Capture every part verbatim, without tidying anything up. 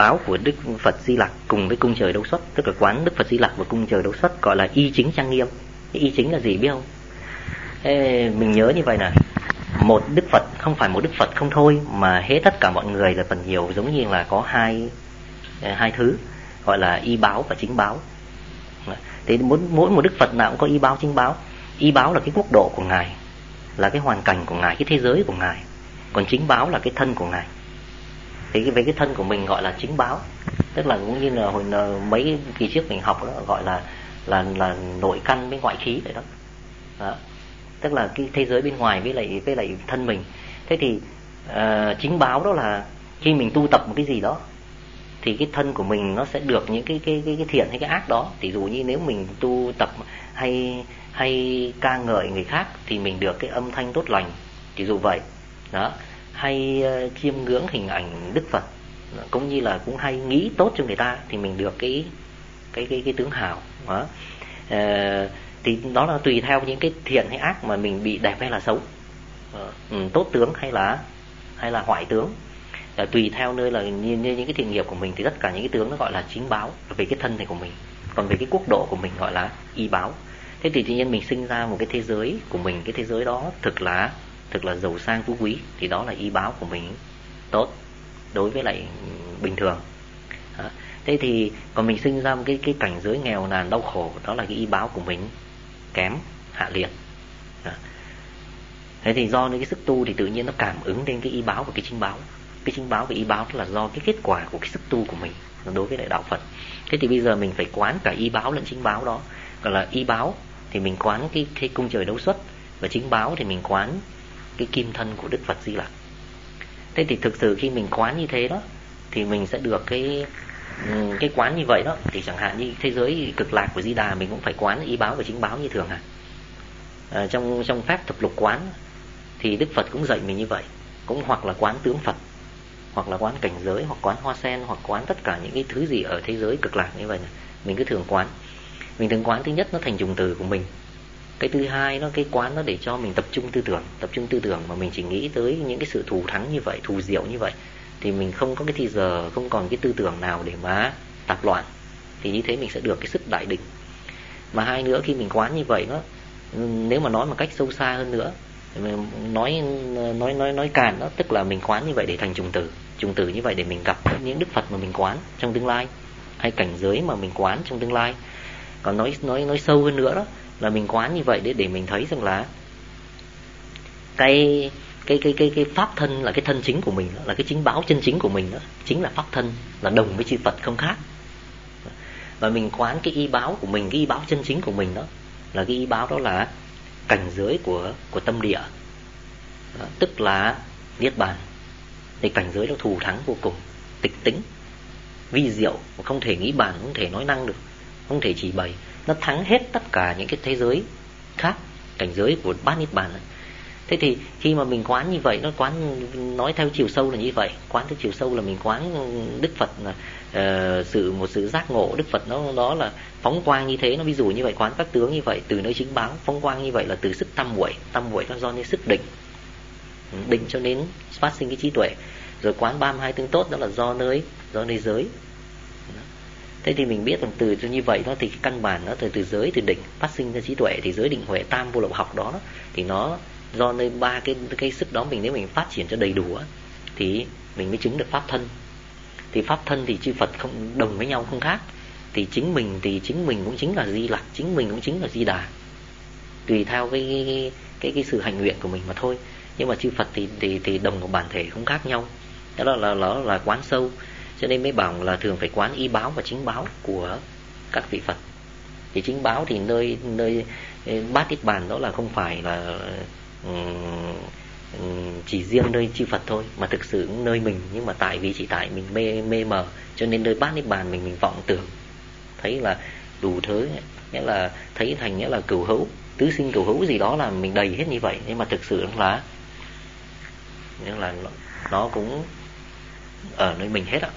báo của Đức Phật Di Lặc cùng với cung trời Đấu Xuất, tức là quán Đức Phật Di Lặc và cung trời Đấu Xuất gọi là y chính trang nghiêm. Cái y chính là gì biết không? Ê, mình nhớ như vậy này, một Đức Phật không phải một Đức Phật không thôi, mà hết tất cả mọi người là phần nhiều giống như là có hai hai thứ gọi là y báo và chính báo. Thì muốn mỗi một Đức Phật nào cũng có y báo chính báo. Y báo là cái quốc độ của ngài, là cái hoàn cảnh của ngài, cái thế giới của ngài. Còn chính báo là cái thân của ngài. Thì về cái thân của mình gọi là chính báo, tức là cũng như là hồi mấy kỳ trước mình học đó, gọi là là là nội căn với ngoại khí vậy đó. Đó. Tức là cái thế giới bên ngoài với lại với lại thân mình. Thế thì uh, chính báo đó là khi mình tu tập một cái gì đó thì cái thân của mình nó sẽ được những cái cái cái, cái thiện hay cái ác đó. Thì dụ như nếu mình tu tập hay hay ca ngợi người khác thì mình được cái âm thanh tốt lành, thì dù vậy đó, hay uh, chiêm ngưỡng hình ảnh Đức Phật, cũng như là cũng hay nghĩ tốt cho người ta thì mình được cái cái cái cái tướng hào đó. Uh, thì đó là tùy theo những cái thiện hay ác mà mình bị đẹp hay là xấu, uh, tốt tướng hay là hay là hoại tướng. Uh, tùy theo nơi là như, như những cái thiện nghiệp của mình thì tất cả những cái tướng nó gọi là chính báo về cái thân này của mình. Còn về cái quốc độ của mình gọi là y báo. Thế thì tự nhiên mình sinh ra một cái thế giới của mình, cái thế giới đó thực là thực là giàu sang phú quý, thì đó là y báo của mình tốt đối với lại bình thường. Đó. Thế thì còn mình sinh ra một cái cái cảnh giới nghèo nàn đau khổ, đó là cái y báo của mình kém hạ liệt. Đó. Thế thì do những cái sức tu thì tự nhiên nó cảm ứng đến cái y báo và cái chính báo. Cái chính báo và y báo là do cái kết quả của cái sức tu của mình đối với lại đạo Phật. Thế thì bây giờ mình phải quán cả y báo lẫn chính báo đó. Gọi là y báo thì mình quán cái, cái cung trời Đấu Xuất, và chính báo thì mình quán cái kim thân của Đức Phật Di Lặc. Thế thì thực sự khi mình quán như thế đó thì mình sẽ được cái cái quán như vậy đó. Thì chẳng hạn như thế giới cực lạc của Di Đà mình cũng phải quán y báo và chính báo như thường hả? À, trong trong pháp thập lục quán thì Đức Phật cũng dạy mình như vậy, cũng hoặc là quán tướng Phật, hoặc là quán cảnh giới, hoặc quán hoa sen, hoặc quán tất cả những cái thứ gì ở thế giới cực lạc như vậy này. Mình cứ thường quán. Mình thường quán thứ nhất nó thành trùng từ của mình. Cái thứ hai nó cái quán nó để cho mình tập trung tư tưởng, tập trung tư tưởng mà mình chỉ nghĩ tới những cái sự thù thắng như vậy, thù diệu như vậy, thì mình không có cái thì giờ, không còn cái tư tưởng nào để mà tạp loạn. Thì như thế mình sẽ được cái sức đại định. Mà hai nữa, khi mình quán như vậy đó, nếu mà nói một cách sâu xa hơn nữa, nói nói nói nói càn đó, tức là mình quán như vậy để thành trùng từ, trùng từ như vậy để mình gặp những Đức Phật mà mình quán trong tương lai, hay cảnh giới mà mình quán trong tương lai. Còn nói nói nói sâu hơn nữa đó là mình quán như vậy để để mình thấy rằng là cái cái cái cái cái pháp thân là cái thân chính của mình đó, là cái chính báo chân chính của mình đó, chính là pháp thân, là đồng với chư Phật không khác. Và mình quán cái y báo của mình, cái y báo chân chính của mình đó là cái y báo đó là cảnh giới của của tâm địa, đó, tức là niết bàn. Thì cảnh giới đó thù thắng vô cùng, tịch tĩnh, vi diệu, không thể nghĩ bàn, không thể nói năng được, không thể chỉ bày. Nó thắng hết tất cả những cái thế giới khác, cảnh giới của bát niết bàn này. Thế thì khi mà mình quán như vậy, nó quán nói theo chiều sâu là như vậy, quán theo chiều sâu là mình quán Đức Phật là uh, sự một sự giác ngộ Đức Phật nó đó là phóng quang như thế. Nó ví dụ như vậy, quán các tướng như vậy từ nơi chính báo, phóng quang như vậy là từ sức tam muội, tam muội nó do nên sức định, định cho nên phát sinh cái trí tuệ. Rồi quán ba mươi hai tướng tốt đó là do nơi do nơi giới. Thế thì mình biết rằng từ như vậy đó thì cái căn bản nó từ từ giới, từ định phát sinh ra trí tuệ. Thì giới định huệ tam vô lậu học đó, đó thì nó do nơi ba cái cái sức đó mình, nếu mình phát triển cho đầy đủ á, thì mình mới chứng được pháp thân. Thì pháp thân thì chư Phật không đồng với nhau, không khác. Thì chính mình thì chính mình cũng chính là Di Lặc, chính mình cũng chính là Di Đà, tùy theo cái cái cái, cái sự hành nguyện của mình mà thôi. Nhưng mà chư Phật thì thì thì đồng một bản thể không khác nhau. Đó là là là, là quán sâu. Cho nên mới bảo là thường phải quán y báo và chính báo của các vị Phật. Thì chính báo thì nơi nơi bát niết bàn đó là không phải là um, chỉ riêng nơi chư Phật thôi, mà thực sự cũng nơi mình. Nhưng mà tại vì chỉ tại mình mê mê mờ, cho nên nơi bát niết bàn mình mình vọng tưởng thấy là đủ thứ, nghĩa là thấy thành nghĩa là cửu hữu, tứ sinh cửu hữu gì đó là mình đầy hết như vậy. Nhưng mà thực sự là nghĩa là nó, nó cũng ở nơi mình hết ạ.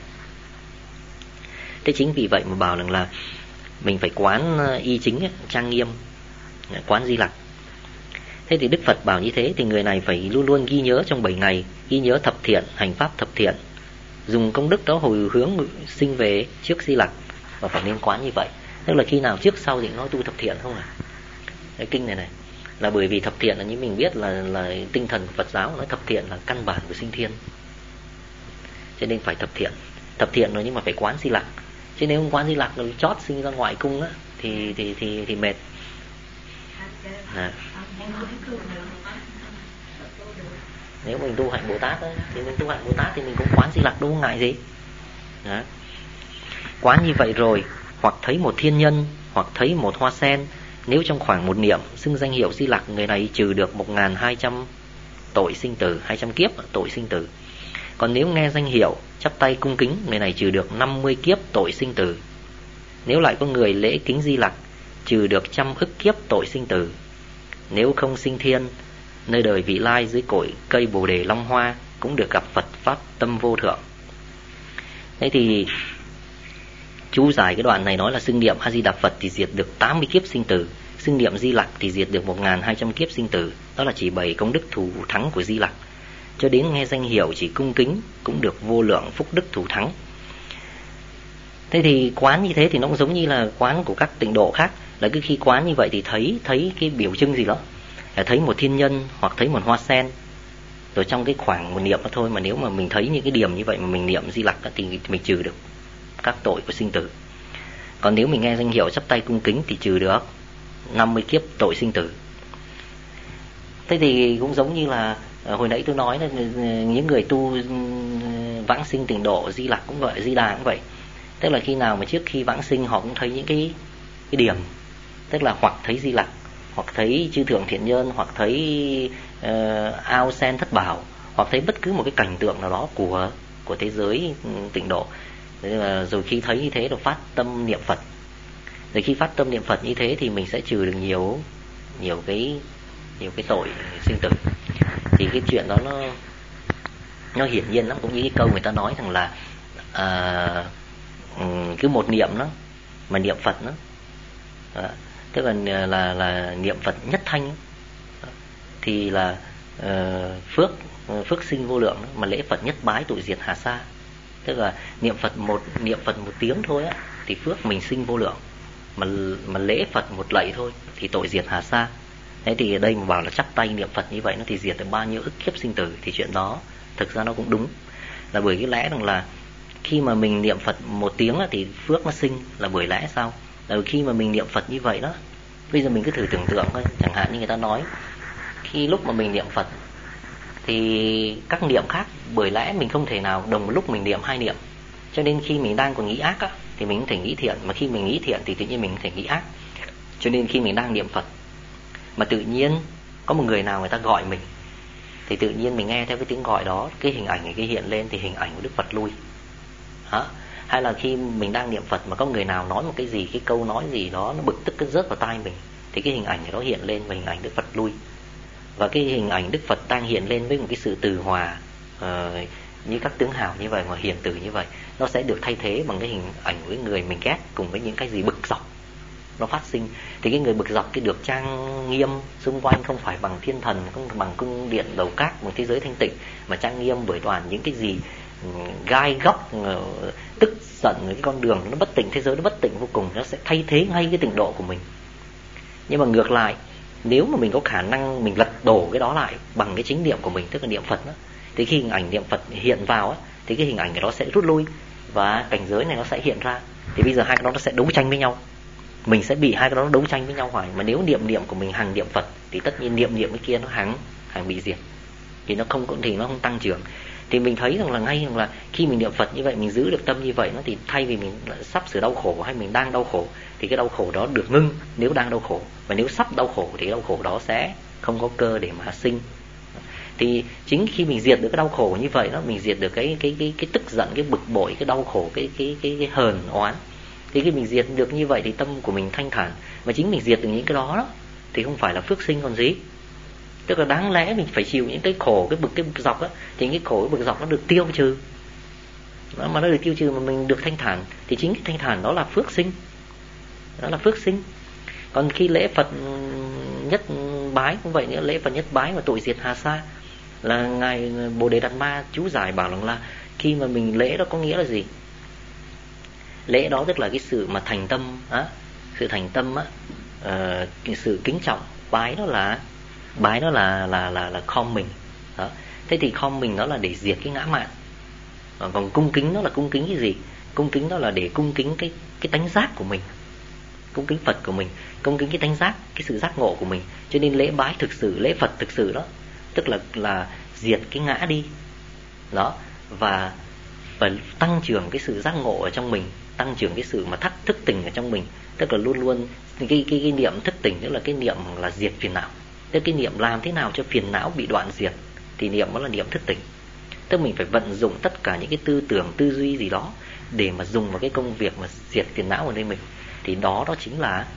Thế chính vì vậy mà bảo rằng là mình phải quán y chính, trang nghiêm, quán Di Lặc. Thế thì Đức Phật bảo như thế thì người này phải luôn luôn ghi nhớ trong bảy ngày, ghi nhớ thập thiện, hành pháp thập thiện, dùng công đức đó hồi hướng sinh về trước Di Lặc, và phải nên quán như vậy. Tức là khi nào trước sau thì nói tu thập thiện không à. Cái kinh này này là bởi vì thập thiện là như mình biết là là tinh thần của Phật giáo nói thập thiện là căn bản của sinh thiên, cho nên phải thập thiện. Thập thiện rồi nhưng mà phải quán Di Lặc, chứ nếu không quán Di Lặc rồi chót sinh ra ngoại cung á thì thì thì thì mệt. À. Nếu mình tu hạnh Bồ Tát ấy, thì mình tu hạnh Bồ Tát thì mình cũng quán Di Lặc, đâu có ngại gì. Đó. Quán như vậy rồi, hoặc thấy một thiên nhân, hoặc thấy một hoa sen, nếu trong khoảng một niệm xưng danh hiệu Di Lặc, người này trừ được một nghìn hai trăm tội sinh tử, hai trăm kiếp tội sinh tử. Còn nếu nghe danh hiệu chắp tay cung kính, người này trừ được năm mươi kiếp tội sinh tử. Nếu lại có người lễ kính Di Lặc, trừ được trăm ức kiếp tội sinh tử. Nếu không sinh thiên, nơi đời vị lai dưới cội cây Bồ Đề Long Hoa, cũng được gặp Phật pháp tâm vô thượng. Thế thì chú giải cái đoạn này nói là xưng niệm A Di Đà Phật thì diệt được tám mươi kiếp sinh tử, xưng niệm Di Lặc thì diệt được một nghìn hai trăm kiếp sinh tử. Đó là chỉ bày công đức thù thắng của Di Lặc. Cho đến nghe danh hiệu chỉ cung kính cũng được vô lượng phúc đức thù thắng. Thế thì quán như thế thì nó cũng giống như là quán của các tịnh độ khác, là cứ khi quán như vậy thì thấy thấy cái biểu trưng gì đó, là thấy một thiên nhân hoặc thấy một hoa sen, rồi trong cái khoảng một niệm đó thôi, mà nếu mà mình thấy những cái điểm như vậy mà mình niệm Di Lặc thì mình trừ được các tội của sinh tử. Còn nếu mình nghe danh hiệu chắp tay cung kính thì trừ được năm mươi kiếp tội sinh tử. Thế thì cũng giống như là hồi nãy tôi nói là những người tu vãng sinh tịnh độ Di Lặc cũng vậy, Di Đà cũng vậy. Tức là khi nào mà trước khi vãng sinh họ cũng thấy những cái cái điểm, tức là hoặc thấy Di Lặc, hoặc thấy chư thượng thiện nhân, hoặc thấy uh, ao sen thất bảo, hoặc thấy bất cứ một cái cảnh tượng nào đó của của thế giới tịnh độ. Rồi khi thấy như thế rồi phát tâm niệm Phật. Rồi khi phát tâm niệm Phật như thế thì mình sẽ trừ được nhiều nhiều cái nhiều cái tội sinh tử. Thì cái chuyện đó nó nó hiển nhiên lắm, cũng như cái câu người ta nói rằng là à, cứ một niệm đó mà niệm Phật đó, à, tức là là là niệm Phật nhất thanh đó, thì là uh, phước phước sinh vô lượng đó, mà lễ Phật nhất bái tội diệt hà sa. Tức là niệm Phật một niệm Phật một tiếng thôi á thì phước mình sinh vô lượng, mà mà lễ Phật một lạy thôi thì tội diệt hà sa. Thế thì ở đây mà bảo là chắp tay niệm Phật như vậy nó thì diệt được bao nhiêu ức kiếp sinh tử, thì chuyện đó thực ra nó cũng đúng, là bởi cái lẽ rằng là khi mà mình niệm Phật một tiếng á, thì phước nó sinh, là bởi lẽ sao? Là khi mà mình niệm Phật như vậy đó, bây giờ mình cứ thử tưởng tượng thôi, chẳng hạn như người ta nói khi lúc mà mình niệm Phật thì các niệm khác, bởi lẽ mình không thể nào đồng một lúc mình niệm hai niệm, cho nên khi mình đang còn nghĩ ác á, thì mình không thể nghĩ thiện, mà khi mình nghĩ thiện thì tự nhiên mình không thể nghĩ ác. Cho nên khi mình đang niệm Phật mà tự nhiên có một người nào người ta gọi mình, thì tự nhiên mình nghe theo cái tiếng gọi đó, cái hình ảnh cái hiện lên thì hình ảnh của Đức Phật lui. Hả? Hay là khi mình đang niệm Phật mà có người nào nói một cái gì, cái câu nói gì đó nó bực tức cái rớt vào tai mình, thì cái hình ảnh đó hiện lên và hình ảnh Đức Phật lui. Và cái hình ảnh Đức Phật đang hiện lên với một cái sự từ hòa uh, như các tướng hào như vậy, mà hiền từ như vậy, nó sẽ được thay thế bằng cái hình ảnh của cái người mình ghét cùng với những cái gì bực dọc nó phát sinh. Thì cái người bực dọc cái được trang nghiêm xung quanh không phải bằng thiên thần, không bằng cung điện lầu cát một thế giới thanh tịnh, mà trang nghiêm bởi toàn những cái gì gai góc, tức giận, cái con đường nó bất tịnh, thế giới nó bất tịnh vô cùng, nó sẽ thay thế ngay cái tịnh độ của mình. Nhưng mà ngược lại, nếu mà mình có khả năng mình lật đổ cái đó lại bằng cái chính niệm của mình, tức là niệm Phật đó, thì khi hình ảnh niệm Phật hiện vào á, thì cái hình ảnh đó sẽ rút lui và cảnh giới này nó sẽ hiện ra. Thì bây giờ hai cái đó nó sẽ đấu tranh với nhau, mình sẽ bị hai cái đó đấu tranh với nhau hoài. Mà nếu niệm niệm của mình hàng niệm Phật thì tất nhiên niệm niệm cái kia nó hàng hàng bị diệt, thì nó không thì nó không tăng trưởng. Thì mình thấy rằng là ngay rằng là khi mình niệm Phật như vậy, mình giữ được tâm như vậy, nó thì thay vì mình sắp sửa đau khổ hay mình đang đau khổ, thì cái đau khổ đó được ngưng nếu đang đau khổ, và nếu sắp đau khổ thì đau khổ đó sẽ không có cơ để mà sinh. Thì chính khi mình diệt được cái đau khổ như vậy đó, mình diệt được cái cái cái cái tức giận, cái bực bội, cái đau khổ, cái cái cái cái hờn oán. Thì khi mình diệt được như vậy thì tâm của mình thanh thản, mà chính mình diệt được những cái đó, đó thì không phải là phước sinh còn gì. Tức là đáng lẽ mình phải chịu những cái khổ, cái bực cái bực dọc á, thì những cái khổ cái bực dọc nó được tiêu trừ. Đó, mà nó được tiêu trừ mà mình được thanh thản, thì chính cái thanh thản đó là phước sinh. Đó là phước sinh. Còn khi lễ Phật nhất bái cũng vậy nữa, lễ Phật nhất bái mà tội diệt hà sa, là ngài Bồ Đề Đạt Ma chú giải bảo rằng là Khi mà mình lễ đó có nghĩa là gì? Lễ đó tức là cái sự mà thành tâm á, sự thành tâm á, uh, cái sự kính trọng. Bái đó là bái đó là là là là khom mình. Đó. Thế thì khom mình đó là để diệt cái ngã mạn. À, còn cung kính đó là cung kính cái gì? Cung kính đó là để cung kính cái cái tánh giác của mình, cung kính Phật của mình, cung kính cái tánh giác, cái sự giác ngộ của mình. Cho nên lễ bái thực sự, lễ Phật thực sự đó, tức là là diệt cái ngã đi, đó, và và tăng trưởng cái sự giác ngộ ở trong mình, tăng trưởng cái sự mà thắc thức tỉnh ở trong mình, tức là luôn luôn cái cái cái niệm thức tỉnh, tức là cái niệm là diệt phiền não, tức cái niệm làm thế nào cho phiền não bị đoạn diệt, thì niệm đó là niệm thức tỉnh. Tức mình phải vận dụng tất cả những cái tư tưởng, tư duy gì đó để mà dùng vào cái công việc mà diệt phiền não ở nơi mình, thì đó đó chính là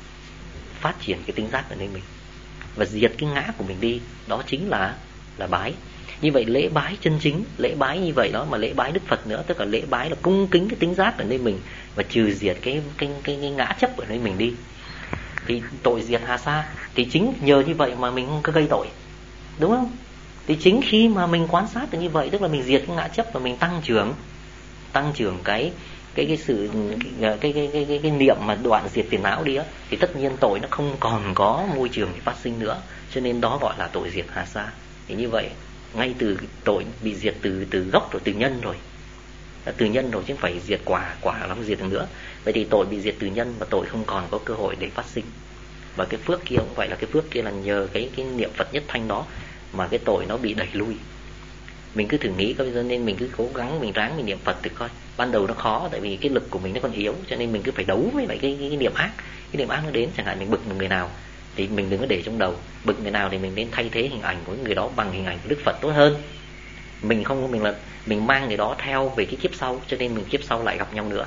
phát triển cái tính giác ở nơi mình và diệt cái ngã của mình đi, đó chính là là bái. Như vậy lễ bái chân chính, lễ bái như vậy đó, mà lễ bái Đức Phật nữa, tức là lễ bái là cung kính cái tính giác ở nơi mình và trừ diệt cái cái cái, cái ngã chấp ở nơi mình đi. Thì tội diệt hà sa, thì chính nhờ như vậy mà mình không có gây tội, đúng không? Thì chính khi mà mình quan sát được như vậy, tức là mình diệt cái ngã chấp và mình tăng trưởng tăng trưởng cái cái cái sự cái cái cái cái, cái, cái niệm mà đoạn diệt phiền não đi á, thì tất nhiên tội nó không còn có môi trường để phát sinh nữa, cho nên đó gọi là tội diệt hà sa. Thì như vậy ngay từ tội bị diệt từ từ gốc rồi, từ nhân rồi, đã từ nhân rồi chứ không phải diệt quả, quả lắm diệt được nữa. Vậy thì tội bị diệt từ nhân và tội không còn có cơ hội để phát sinh. Và cái phước kia cũng vậy, là cái phước kia là nhờ cái cái niệm Phật nhất thanh đó mà cái tội nó bị đẩy lui. Mình cứ thử nghĩ coi, cho nên mình cứ cố gắng mình ráng mình niệm Phật thử coi. Ban đầu nó khó tại vì cái lực của mình nó còn yếu, cho nên mình cứ phải đấu với lại cái, cái, cái niệm ác. Cái niệm ác nó đến, chẳng hạn mình bực một người nào thì mình đừng có để trong đầu. Bực người nào thì mình nên thay thế hình ảnh của người đó bằng hình ảnh của Đức Phật tốt hơn. Mình không mình là mình mang người đó theo về cái kiếp sau, cho nên mình kiếp sau lại gặp nhau nữa.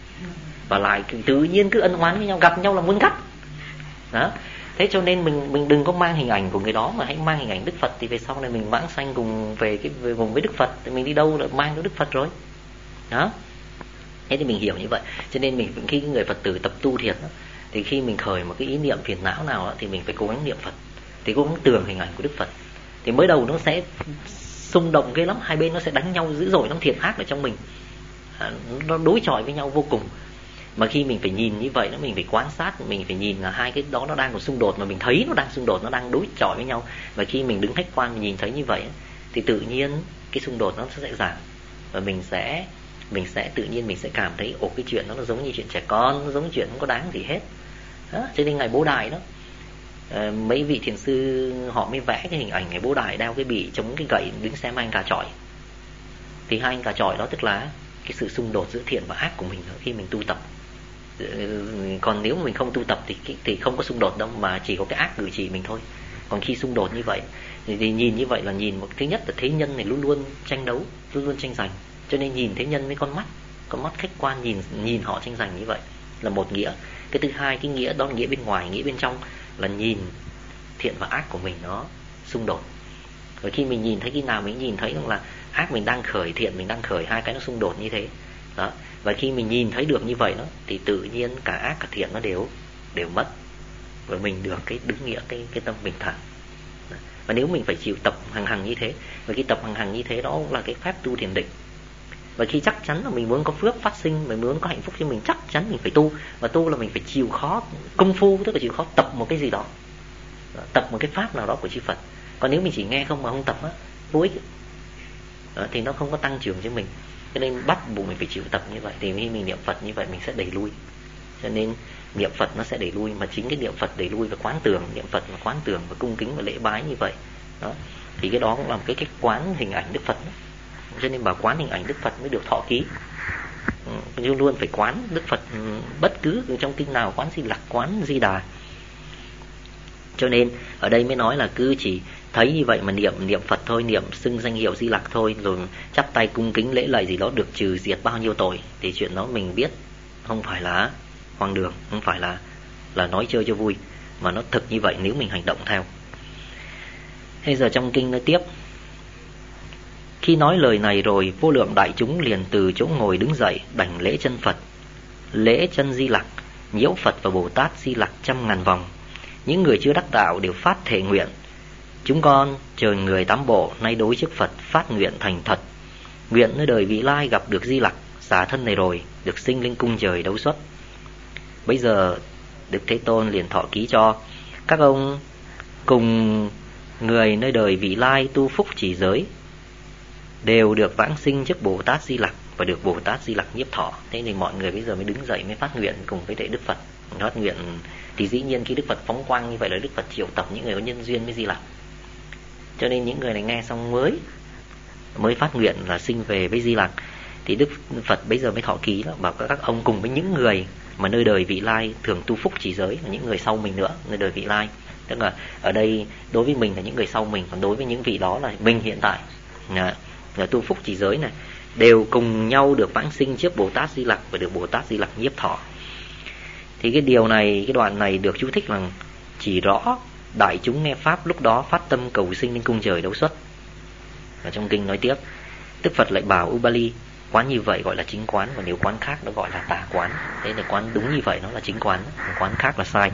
Và lại tự nhiên cứ ân oán với nhau, gặp nhau là muốn gắt. Đó. Thế cho nên mình mình đừng có mang hình ảnh của người đó, mà hãy mang hình ảnh Đức Phật, thì về sau này mình vãng sanh cùng về cái về cùng với Đức Phật, thì mình đi đâu là mang được Đức Phật rồi. Đó. Thế thì mình hiểu như vậy. Cho nên mình khi người Phật tử tập tu thiệt đó, thì khi mình khởi một cái ý niệm phiền não nào đó, thì mình phải cố gắng niệm Phật, thì cố gắng tưởng hình ảnh của Đức Phật. Thì mới đầu nó sẽ xung động ghê lắm, hai bên nó sẽ đánh nhau dữ dội lắm, thiện ác ở trong mình, à, nó đối chọi với nhau vô cùng. Mà khi mình phải nhìn như vậy đó, mình phải quan sát, mình phải nhìn là hai cái đó nó đang có xung đột, mà mình thấy nó đang xung đột, nó đang đối chọi với nhau. Và khi mình đứng khách quan mình nhìn thấy như vậy thì tự nhiên cái xung đột nó sẽ giảm, và mình sẽ mình sẽ tự nhiên mình sẽ cảm thấy ồ, cái chuyện đó nó giống như chuyện trẻ con, nó giống như chuyện không có đáng gì hết. Đó, cho nên ngày Bố Đài đó, à, mấy vị thiền sư họ mới vẽ cái hình ảnh ngày Bố Đài đeo cái bị chống cái gậy đứng xem anh cà chọi. Thì hai anh cà chọi đó tức là cái sự xung đột giữa thiện và ác của mình khi mình tu tập. Còn nếu mình không tu tập thì thì không có xung đột đâu, mà chỉ có cái ác cử chỉ mình thôi. Còn khi xung đột như vậy thì, thì nhìn như vậy là nhìn một thứ nhất là thế nhân này luôn luôn tranh đấu, luôn luôn tranh giành, cho nên nhìn thế nhân với con mắt, con mắt khách quan nhìn nhìn họ tranh giành như vậy là một nghĩa. Cái thứ hai, cái nghĩa đó là nghĩa bên ngoài, nghĩa bên trong là nhìn thiện và ác của mình nó xung đột. Rồi khi mình nhìn thấy, khi nào mình nhìn thấy rằng là ác mình đang khởi, thiện mình đang khởi, hai cái nó xung đột như thế đó. Và khi mình nhìn thấy được như vậy đó, thì tự nhiên cả ác cả thiện nó đều đều mất, và mình được cái đúng nghĩa cái cái tâm bình thản. Và nếu mình phải chịu tập hằng hằng như thế, và cái tập hằng hằng như thế đó là cái phép tu thiền định. Và khi chắc chắn là mình muốn có phước phát sinh, mình muốn có hạnh phúc, cho mình chắc chắn mình phải tu. Và tu là mình phải chịu khó công phu, tức là chịu khó tập một cái gì đó, tập một cái pháp nào đó của chư Phật. Còn nếu mình chỉ nghe không mà không tập á, vô ích đó, thì nó không có tăng trưởng cho mình. Cho nên bắt buộc mình phải chịu tập như vậy, thì khi mình niệm Phật như vậy mình sẽ đẩy lui. Cho nên niệm Phật nó sẽ đẩy lui, mà chính cái niệm Phật đẩy lui và quán tưởng, niệm Phật và quán tưởng và cung kính và lễ bái như vậy đó, thì cái đó cũng là một cái cách quán hình ảnh Đức Phật đó. Cho nên bảo quán hình ảnh Đức Phật mới được thọ ký. Luôn luôn phải quán Đức Phật, bất cứ trong kinh nào, quán Di Lặc, quán Di Đà. Cho nên ở đây mới nói là cứ chỉ thấy như vậy mà niệm niệm Phật thôi, niệm xưng danh hiệu Di Lặc thôi, rồi chắp tay cung kính lễ lạy gì đó được trừ diệt bao nhiêu tội, thì chuyện đó mình biết không phải là hoang đường, không phải là là nói chơi cho vui, mà nó thực như vậy nếu mình hành động theo. Bây giờ trong kinh nói tiếp. Khi nói lời này rồi, vô lượng đại chúng liền từ chỗ ngồi đứng dậy, đảnh lễ chân Phật, lễ chân Di Lặc, nhiễu Phật và Bồ Tát Di Lặc trăm ngàn vòng. Những người chưa đắc đạo đều phát thệ nguyện: chúng con trời người tám bộ nay đối trước Phật phát nguyện thành thật, nguyện nơi đời vị lai gặp được Di Lặc, xả thân này rồi, được sinh lên cung trời đấu xuất. Bây giờ Đức Thế Tôn liền thọ ký cho: các ông cùng người nơi đời vị lai tu phúc chỉ giới đều được vãng sinh trước Bồ Tát Di Lặc và được Bồ Tát Di Lặc nhiếp thọ. Thế nên mọi người bây giờ mới đứng dậy, mới phát nguyện cùng với Đệ Đức Phật. Phát nguyện thì dĩ nhiên khi Đức Phật phóng quang như vậy là Đức Phật triệu tập những người có nhân duyên với Di Lặc. Cho nên những người này nghe xong mới mới phát nguyện là sinh về với Di Lặc. Thì Đức Phật bây giờ mới thọ ký đó, bảo các ông cùng với những người mà nơi đời vị lai thường tu phúc chỉ giới, những người sau mình nữa, nơi đời vị lai. Tức là ở đây đối với mình là những người sau mình, còn đối với những vị đó là mình hiện tại. Là, là tu phúc chỉ giới này đều cùng nhau được vãng sinh trước Bồ Tát Di Lặc và được Bồ Tát Di Lặc nhiếp thọ. Thì cái điều này, cái đoạn này được chú thích là chỉ rõ đại chúng nghe pháp lúc đó phát tâm cầu sinh lên cung trời đấu xuất. Và trong kinh nói tiếp, Đức Phật lại bảo Ubali: quán như vậy gọi là chính quán, và nếu quán khác nó gọi là tà quán. Thế nên quán đúng như vậy nó là chính quán, quán khác là sai.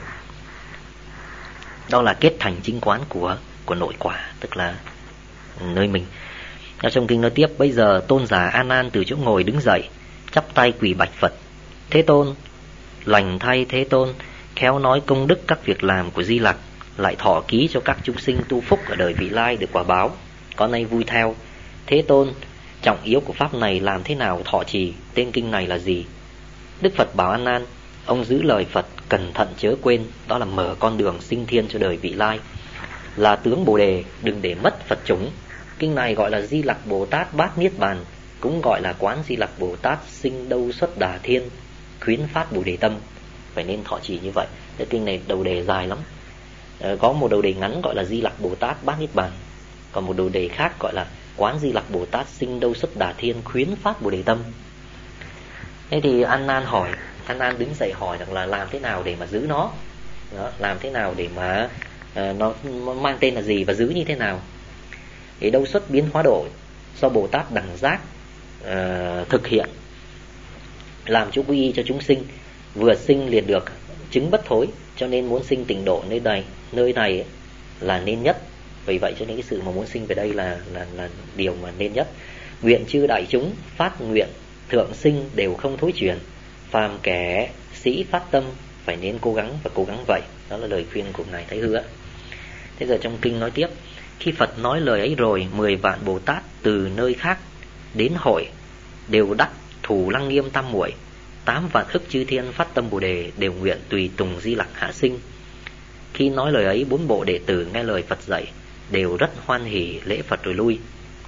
Đó là kết thành chính quán của của nội quả, tức là nơi mình. Ở trong kinh nói tiếp, bây giờ tôn giả A Nan từ chỗ ngồi đứng dậy, chắp tay quỳ bạch Phật: Thế Tôn, lành thay Thế Tôn, khéo nói công đức các việc làm của Di Lặc, lại thọ ký cho các chúng sinh tu phúc ở đời vị lai được quả báo, có nay vui theo. Thế Tôn, trọng yếu của pháp này làm thế nào thọ trì, tên kinh này là gì? Đức Phật bảo A Nan: ông giữ lời Phật, cẩn thận chớ quên, đó là mở con đường sinh thiên cho đời vị lai, là tướng Bồ Đề, đừng để mất Phật chúng. Kinh này gọi là Di Lặc Bồ Tát Bát Niết Bàn, cũng gọi là quán Di Lặc Bồ Tát sinh đâu xuất đà thiên, khuyến phát Bồ Đề tâm. Phải nên thọ trì như vậy. Cái kinh này đầu đề dài lắm. À, có một đầu đề ngắn gọi là Di Lặc Bồ Tát Bát Niết Bàn, còn một đầu đề khác gọi là quán Di Lặc Bồ Tát sinh đâu xuất đà thiên, khuyến phát Bồ Đề tâm. Thế thì An Nan hỏi, An Nan đứng dậy hỏi rằng là làm thế nào để mà giữ nó, đó, làm thế nào để mà uh, nó mang tên là gì và giữ như thế nào. Thì đâu xuất biến hóa độ do Bồ Tát đẳng giác uh, thực hiện, làm chỗ quy y cho chúng sinh, vừa sinh liền được chứng bất thối, cho nên muốn sinh tịnh độ nơi này, nơi này là nên nhất. Vì vậy cho nên cái sự mà muốn sinh về đây là là là điều mà nên nhất. Nguyện chư đại chúng phát nguyện thượng sinh đều không thối chuyển, phàm kẻ sĩ phát tâm phải nên cố gắng và cố gắng vậy. Đó là lời khuyên của ngài Thái Hư á. Thế giờ trong kinh nói tiếp, khi Phật nói lời ấy rồi, mười vạn Bồ Tát từ nơi khác đến hội đều đắc thủ lăng nghiêm tam muội, tám vạn ức chư thiên phát tâm Bồ Đề đều nguyện tùy tùng Di Lặc hạ sinh. Khi nói lời ấy, bốn bộ đệ tử nghe lời Phật dạy đều rất hoan hỉ lễ Phật rồi lui.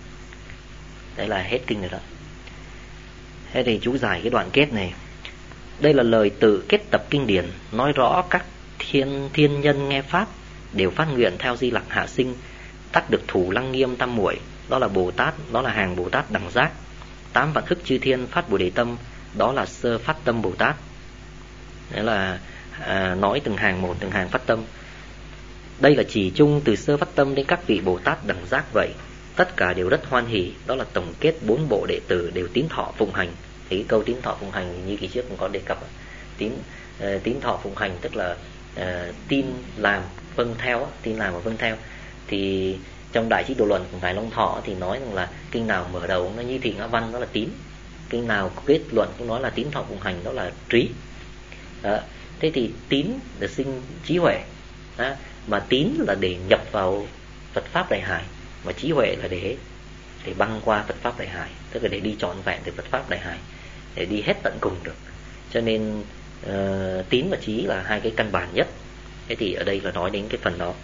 Đấy là hết kinh rồi đó. Thế thì chú giải cái đoạn kết này. Đây là lời tự kết tập kinh điển, nói rõ các thiên thiên nhân nghe pháp đều phát nguyện theo Di Lặc hạ sinh, đắc được thủ lăng nghiêm tam muội, đó là Bồ Tát, đó là hàng Bồ Tát đẳng giác. Tám vạn ức chư thiên phát Bồ Đề tâm, đó là sơ phát tâm Bồ Tát. Đấy là à, nói từng hàng một, từng hàng phát tâm. Đây là chỉ chung từ sơ phát tâm đến các vị Bồ Tát đẳng giác vậy. Tất cả đều rất hoan hỷ, đó là tổng kết bốn bộ đệ tử đều tín thọ phụng hành. Thì cái câu tín thọ phụng hành như kỳ trước cũng có đề cập. Tín uh, tín thọ phụng hành tức là uh, tin làm vâng theo, tin làm và vâng theo. Thì trong Đại Trí Độ Luận của ngài Long Thọ thì nói rằng là kinh nào mở đầu nó như thị ngã văn, đó là tín. Kinh nào kết luận cũng nói là tín thọ phụng hành, đó là trí. Đó. Thế thì tín là sinh trí huệ, đó. Mà tín là để nhập vào Phật pháp đại hải, mà trí huệ là để để băng qua Phật pháp đại hải, tức là để đi trọn vẹn từ Phật pháp đại hải, để đi hết tận cùng được. Cho nên uh, tín và trí là hai cái căn bản nhất. Thế thì ở đây là nói đến cái phần đó.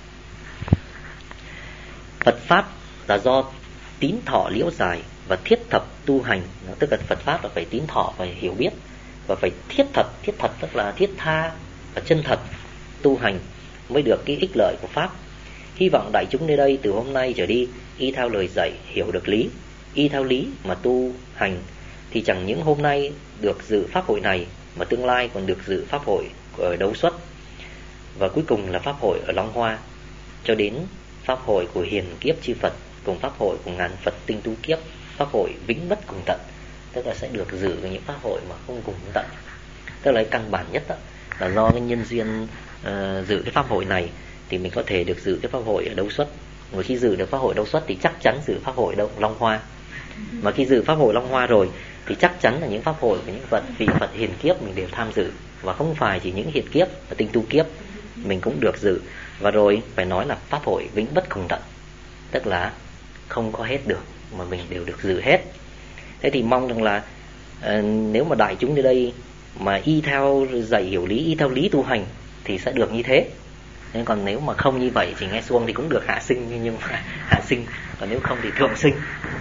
Phật pháp là do tín thọ liễu giải và thiết thập tu hành, tức là Phật pháp là phải tín thọ, phải hiểu biết, và phải thiết thật, thiết thật tức là thiết tha và chân thật tu hành mới được cái ích lợi của pháp. Hy vọng đại chúng nơi đây từ hôm nay trở đi y theo lời dạy hiểu được lý, y theo lý mà tu hành, thì chẳng những hôm nay được dự pháp hội này mà tương lai còn được dự pháp hội ở Đấu Xuất, và cuối cùng là pháp hội ở Long Hoa, cho đến pháp hội của hiền kiếp chư Phật cùng pháp hội của ngàn Phật tinh tú kiếp, pháp hội vĩnh bất cùng tận, tức là sẽ được dự những pháp hội mà không cùng tận. Tức là cái căn bản nhất đó, là do cái nhân duyên uh, dự cái pháp hội này thì mình có thể được dự cái pháp hội ở Đấu Xuất. Và khi dự được pháp hội Đấu Xuất thì chắc chắn dự pháp hội đâu Long Hoa. Mà khi dự pháp hội Long Hoa rồi thì chắc chắn là những pháp hội của những Phật vị Phật hiền kiếp mình đều tham dự, và không phải chỉ những hiền kiếp và tinh tu kiếp mình cũng được dự. Và rồi phải nói là pháp hội vĩnh bất cùng tận, tức là không có hết được mà mình đều được dự hết. Thế thì mong rằng là uh, nếu mà đại chúng ở đây mà y theo dạy hiểu lý, y theo lý tu hành thì sẽ được như thế. Nên còn nếu mà không như vậy thì nghe xuông thì cũng được hạ sinh, nhưng mà hạ sinh, còn nếu không thì thượng sinh.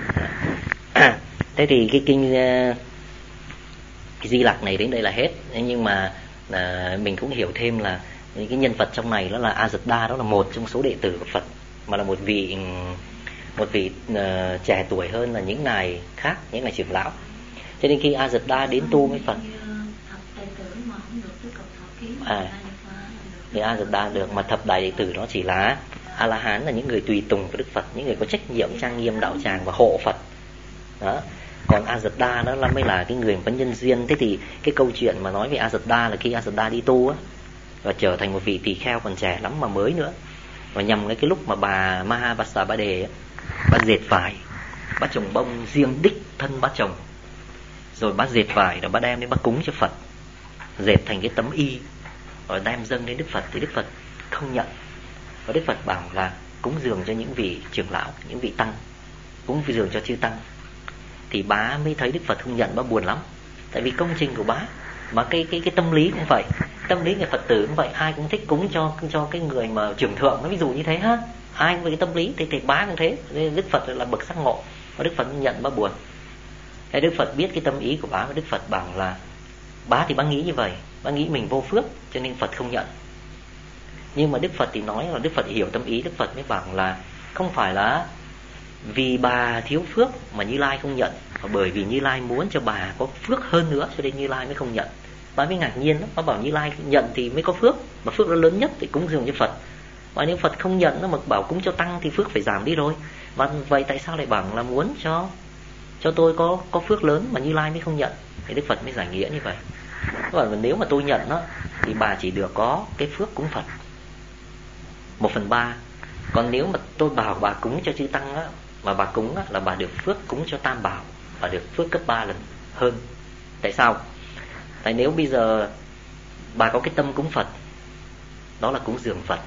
Thế thì cái kinh uh, cái Di Lặc này đến đây là hết. Nhưng mà uh, mình cũng hiểu thêm là cái nhân vật trong này đó là A Dật Đa, đó là một trong số đệ tử của Phật, mà là một vị một vị uh, trẻ tuổi hơn là những ngài khác, những ngài trưởng lão. Cho nên khi A Dật Đa đến tu với Phật, à, thì A Dật Đa được, mà thập đại đệ tử đó chỉ là A La Hán, là những người tùy tùng của Đức Phật, những người có trách nhiệm trang nghiêm đạo tràng và hộ Phật. Đó. Còn A Dật Đa đó là mới là cái người có nhân duyên. Thế thì cái câu chuyện mà nói về A Dật Đa là khi A Dật Đa đi tu á, và trở thành một vị tỳ kheo còn trẻ lắm mà mới nữa, và nhằm cái cái lúc mà bà Mahabasa Ba Đề á, bà dệt vải, bà trồng bông riêng đích thân bà trồng, rồi bà dệt vải rồi bà đem đến bà cúng cho Phật, dệt thành cái tấm y rồi đem dâng đến Đức Phật, thì Đức Phật không nhận. Và Đức Phật bảo là cúng dường cho những vị trưởng lão, những vị tăng, cúng dường cho chư tăng. Thì bá mới thấy Đức Phật không nhận, bá buồn lắm, tại vì công trình của bá. Mà cái cái cái tâm lý cũng vậy, tâm lý người Phật tử cũng vậy, ai cũng thích cúng cho cho cái người mà trưởng thượng, nó ví dụ như thế ha, ai cũng với cái tâm lý thì thì bá cũng thế. Nên Đức Phật là bậc giác ngộ, và Đức Phật nhận, bá buồn. Thế Đức Phật biết cái tâm ý của bá, và Đức Phật bảo là bá thì bá nghĩ như vậy, bá nghĩ mình vô phước cho nên Phật không nhận. Nhưng mà Đức Phật thì nói là Đức Phật hiểu tâm ý, Đức Phật mới bảo là không phải là vì bà thiếu phước mà Như Lai không nhận, mà bởi vì Như Lai muốn cho bà có phước hơn nữa cho nên Như Lai mới không nhận. Bà mới ngạc nhiên lắm, bà bảo Như Lai nhận thì mới có phước, mà phước nó lớn nhất thì cúng dường cho Phật. Mà nếu Phật không nhận nó mà bảo cúng cho tăng thì phước phải giảm đi rồi. Mà vậy tại sao lại bảo là muốn cho cho tôi có có phước lớn mà Như Lai mới không nhận? Thì Đức Phật mới giải nghĩa như vậy. Còn nếu mà tôi nhận nó thì bà chỉ được có cái phước cúng Phật một phần ba. Còn nếu mà tôi bảo bà cúng cho chư tăng á, mà bà cúng á, là bà được phước cúng cho Tam Bảo, bà được phước gấp ba lần hơn. Tại sao? Tại nếu bây giờ bà có cái tâm cúng Phật, đó là cúng dường Phật.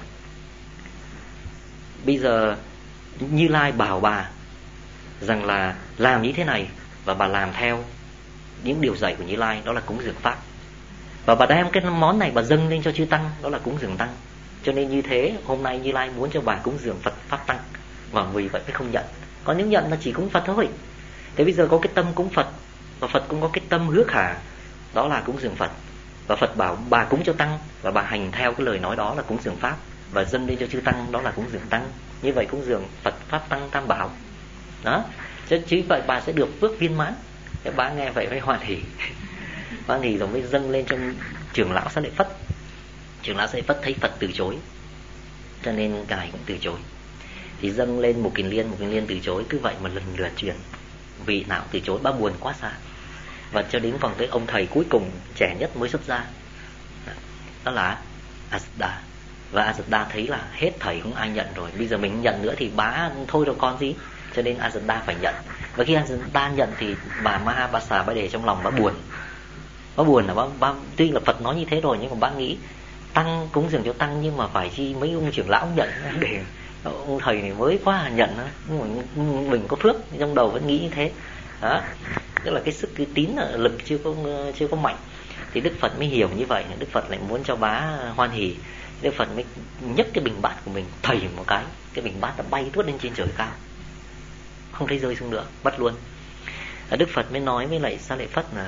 Bây giờ Như Lai bảo bà rằng là làm như thế này, và bà làm theo những điều dạy của Như Lai, đó là cúng dường Pháp. Và bà đem cái món này bà dâng lên cho chư tăng, đó là cúng dường Tăng. Cho nên như thế hôm nay Như Lai muốn cho bà cúng dường Phật Pháp Tăng, và vì vậy mới không nhận. Còn nếu nhận là chỉ cúng Phật thôi. Thế bây giờ có cái tâm cúng Phật, và Phật cũng có cái tâm hứa khả, đó là cúng dường Phật. Và Phật bảo bà cúng cho Tăng, và bà hành theo cái lời nói đó là cúng dường Pháp, và dâng lên cho chư Tăng, đó là cúng dường Tăng. Như vậy cúng dường Phật Pháp Tăng Tam Bảo. Đó. Chứ, chứ vậy bà sẽ được phước viên mãn. Thế bà nghe vậy mới hoan hỉ. Hoan hỉ rồi mới dâng lên cho trưởng lão Xá Lợi Phất. Trưởng lão Xá Lợi Phất thấy Phật từ chối, cho nên ngài cũng từ chối. Thì dâng lên một Kiền Liên, một Kiền Liên từ chối. Cứ vậy mà lần lượt truyền, vị nào từ chối, bá buồn quá xa. Và cho đến còn tới ông thầy cuối cùng trẻ nhất mới xuất gia, đó là A Dật Đa. Và A Dật Đa thấy là hết thầy không ai nhận rồi, bây giờ mình nhận nữa thì bá thôi rồi con gì. Cho nên A Dật Đa phải nhận. Và khi A Dật Đa nhận thì bà Mahabasa Ba Đề trong lòng bá buồn. Bá buồn là bá, bá, tuy là Phật nói như thế rồi, nhưng mà bá nghĩ tăng cúng dường cho tăng, nhưng mà phải chi mấy ông trưởng lão nhận để ông thầy này mới quá nhận. Nhưng mình có phước, trong đầu vẫn nghĩ như thế. Đó. Tức là cái sức cái tín lực chưa có chưa có mạnh. Thì Đức Phật mới hiểu như vậy. Đức Phật lại muốn cho bá hoan hỉ. Đức Phật mới nhấc cái bình bát của mình thầy một cái, cái bình bát đã bay tuốt lên trên trời cao, không thấy rơi xuống nữa, bắt luôn. Đức Phật mới nói với lại Xá Lợi Phất là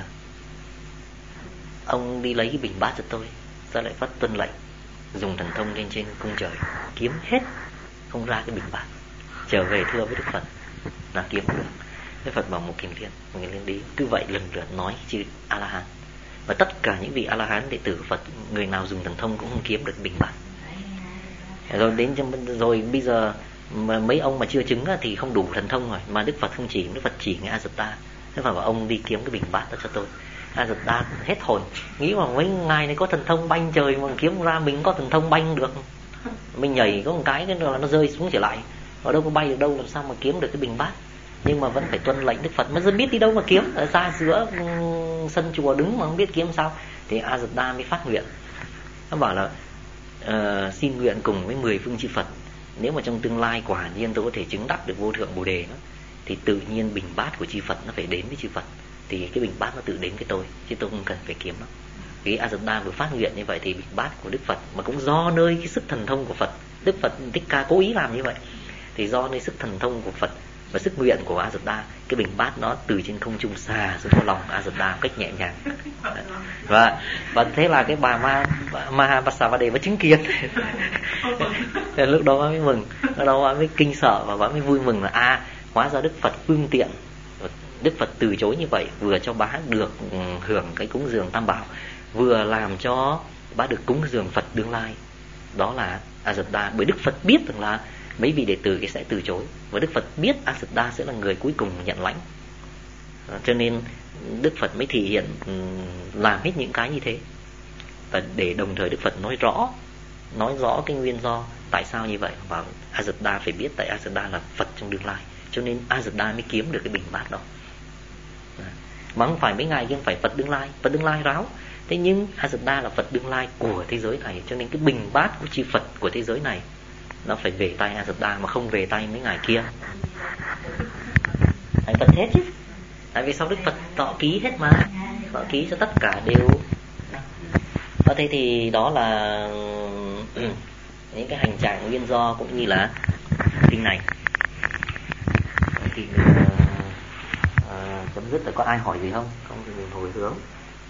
ông đi lấy cái bình bát cho tôi. Xá Lợi Phất tuân lệnh, dùng thần thông lên trên cung trời, kiếm hết không ra cái bình bát, trở về thưa với Đức Phật là kiếm được. Đức Phật bảo một Kiền Liên, một Kiền Liên đi. Cứ vậy lần lượt nói chữ A La Hán. Và tất cả những vị A La Hán đệ tử Phật, người nào dùng thần thông cũng không kiếm được bình bát. Rồi đến rồi bây giờ mà mấy ông mà chưa chứng thì không đủ thần thông rồi, mà Đức Phật không chỉ, Đức Phật chỉ ngay A Dật Đa. Đức Phật bảo ông đi kiếm cái bình bát đó cho tôi. A Dật Đa hết hồn, nghĩ mà mấy ngài này có thần thông banh trời mà kiếm ra, mình có thần thông banh được, mình nhảy có một cái cái là nó rơi xuống trở lại, ở đâu có bay được đâu, làm sao mà kiếm được cái bình bát. nhưng mà vẫn phải tuân lệnh Đức Phật. Mà dân biết đi đâu mà kiếm, ở ra giữa sân chùa đứng mà không biết kiếm sao. Thì Ajita mới phát nguyện, nó bảo là uh, xin nguyện cùng với mười phương chư Phật, nếu mà trong tương lai quả nhiên tôi có thể chứng đắc được vô thượng bồ đề đó, thì tự nhiên bình bát của chư Phật nó phải đến với chư Phật, thì cái bình bát nó tự đến với tôi, chứ tôi không cần phải kiếm nó. Cái Ajita vừa phát nguyện như vậy thì bình bát của Đức Phật, mà cũng do nơi cái sức thần thông của Phật, Đức Phật Thích Ca cố ý làm như vậy, thì do nơi sức thần thông của Phật và sức nguyện của Ajita, cái bình bát nó từ trên không trung xà xuống vào lòng Ajita một cách nhẹ nhàng. Và và thế là cái bà Ma Mahapasavade mới chứng kiến. Lúc đó bà mới mừng, lúc đó bà mới kinh sợ và bà mới vui mừng là a à, hóa ra Đức Phật phương tiện, Đức Phật từ chối như vậy vừa cho bá được hưởng cái cúng dường tam bảo, vừa làm cho bá được cúng dường Phật tương lai. Đó là Ajita, bởi Đức Phật biết rằng là mấy vị đệ tử cái sẽ từ chối, và Đức Phật biết Ajita sẽ là người cuối cùng nhận lãnh, cho nên Đức Phật mới thể hiện làm hết những cái như thế, và để đồng thời Đức Phật nói rõ nói rõ cái nguyên do tại sao như vậy, và Ajita phải biết tại Ajita là Phật trong tương lai, cho nên Ajita mới kiếm được cái bình bát đó. Mà không phải mấy ngài kia không phải Phật tương lai, Phật tương lai ráo, thế nhưng Ajita là Phật tương lai của thế giới này, cho nên cái bình bát của chư Phật của thế giới này nó phải về tay Ajita, mà không về tay mấy ngài kia. Phải Phật hết chứ, tại vì sau Đức Phật tỏ ký hết mà, tỏ ký cho tất cả đều. Và thế thì đó là những cái hành trạng nguyên do cũng như là kinh này. Thì mình uh, chấm dứt. Là có ai hỏi gì không? Không thì mình hồi hướng.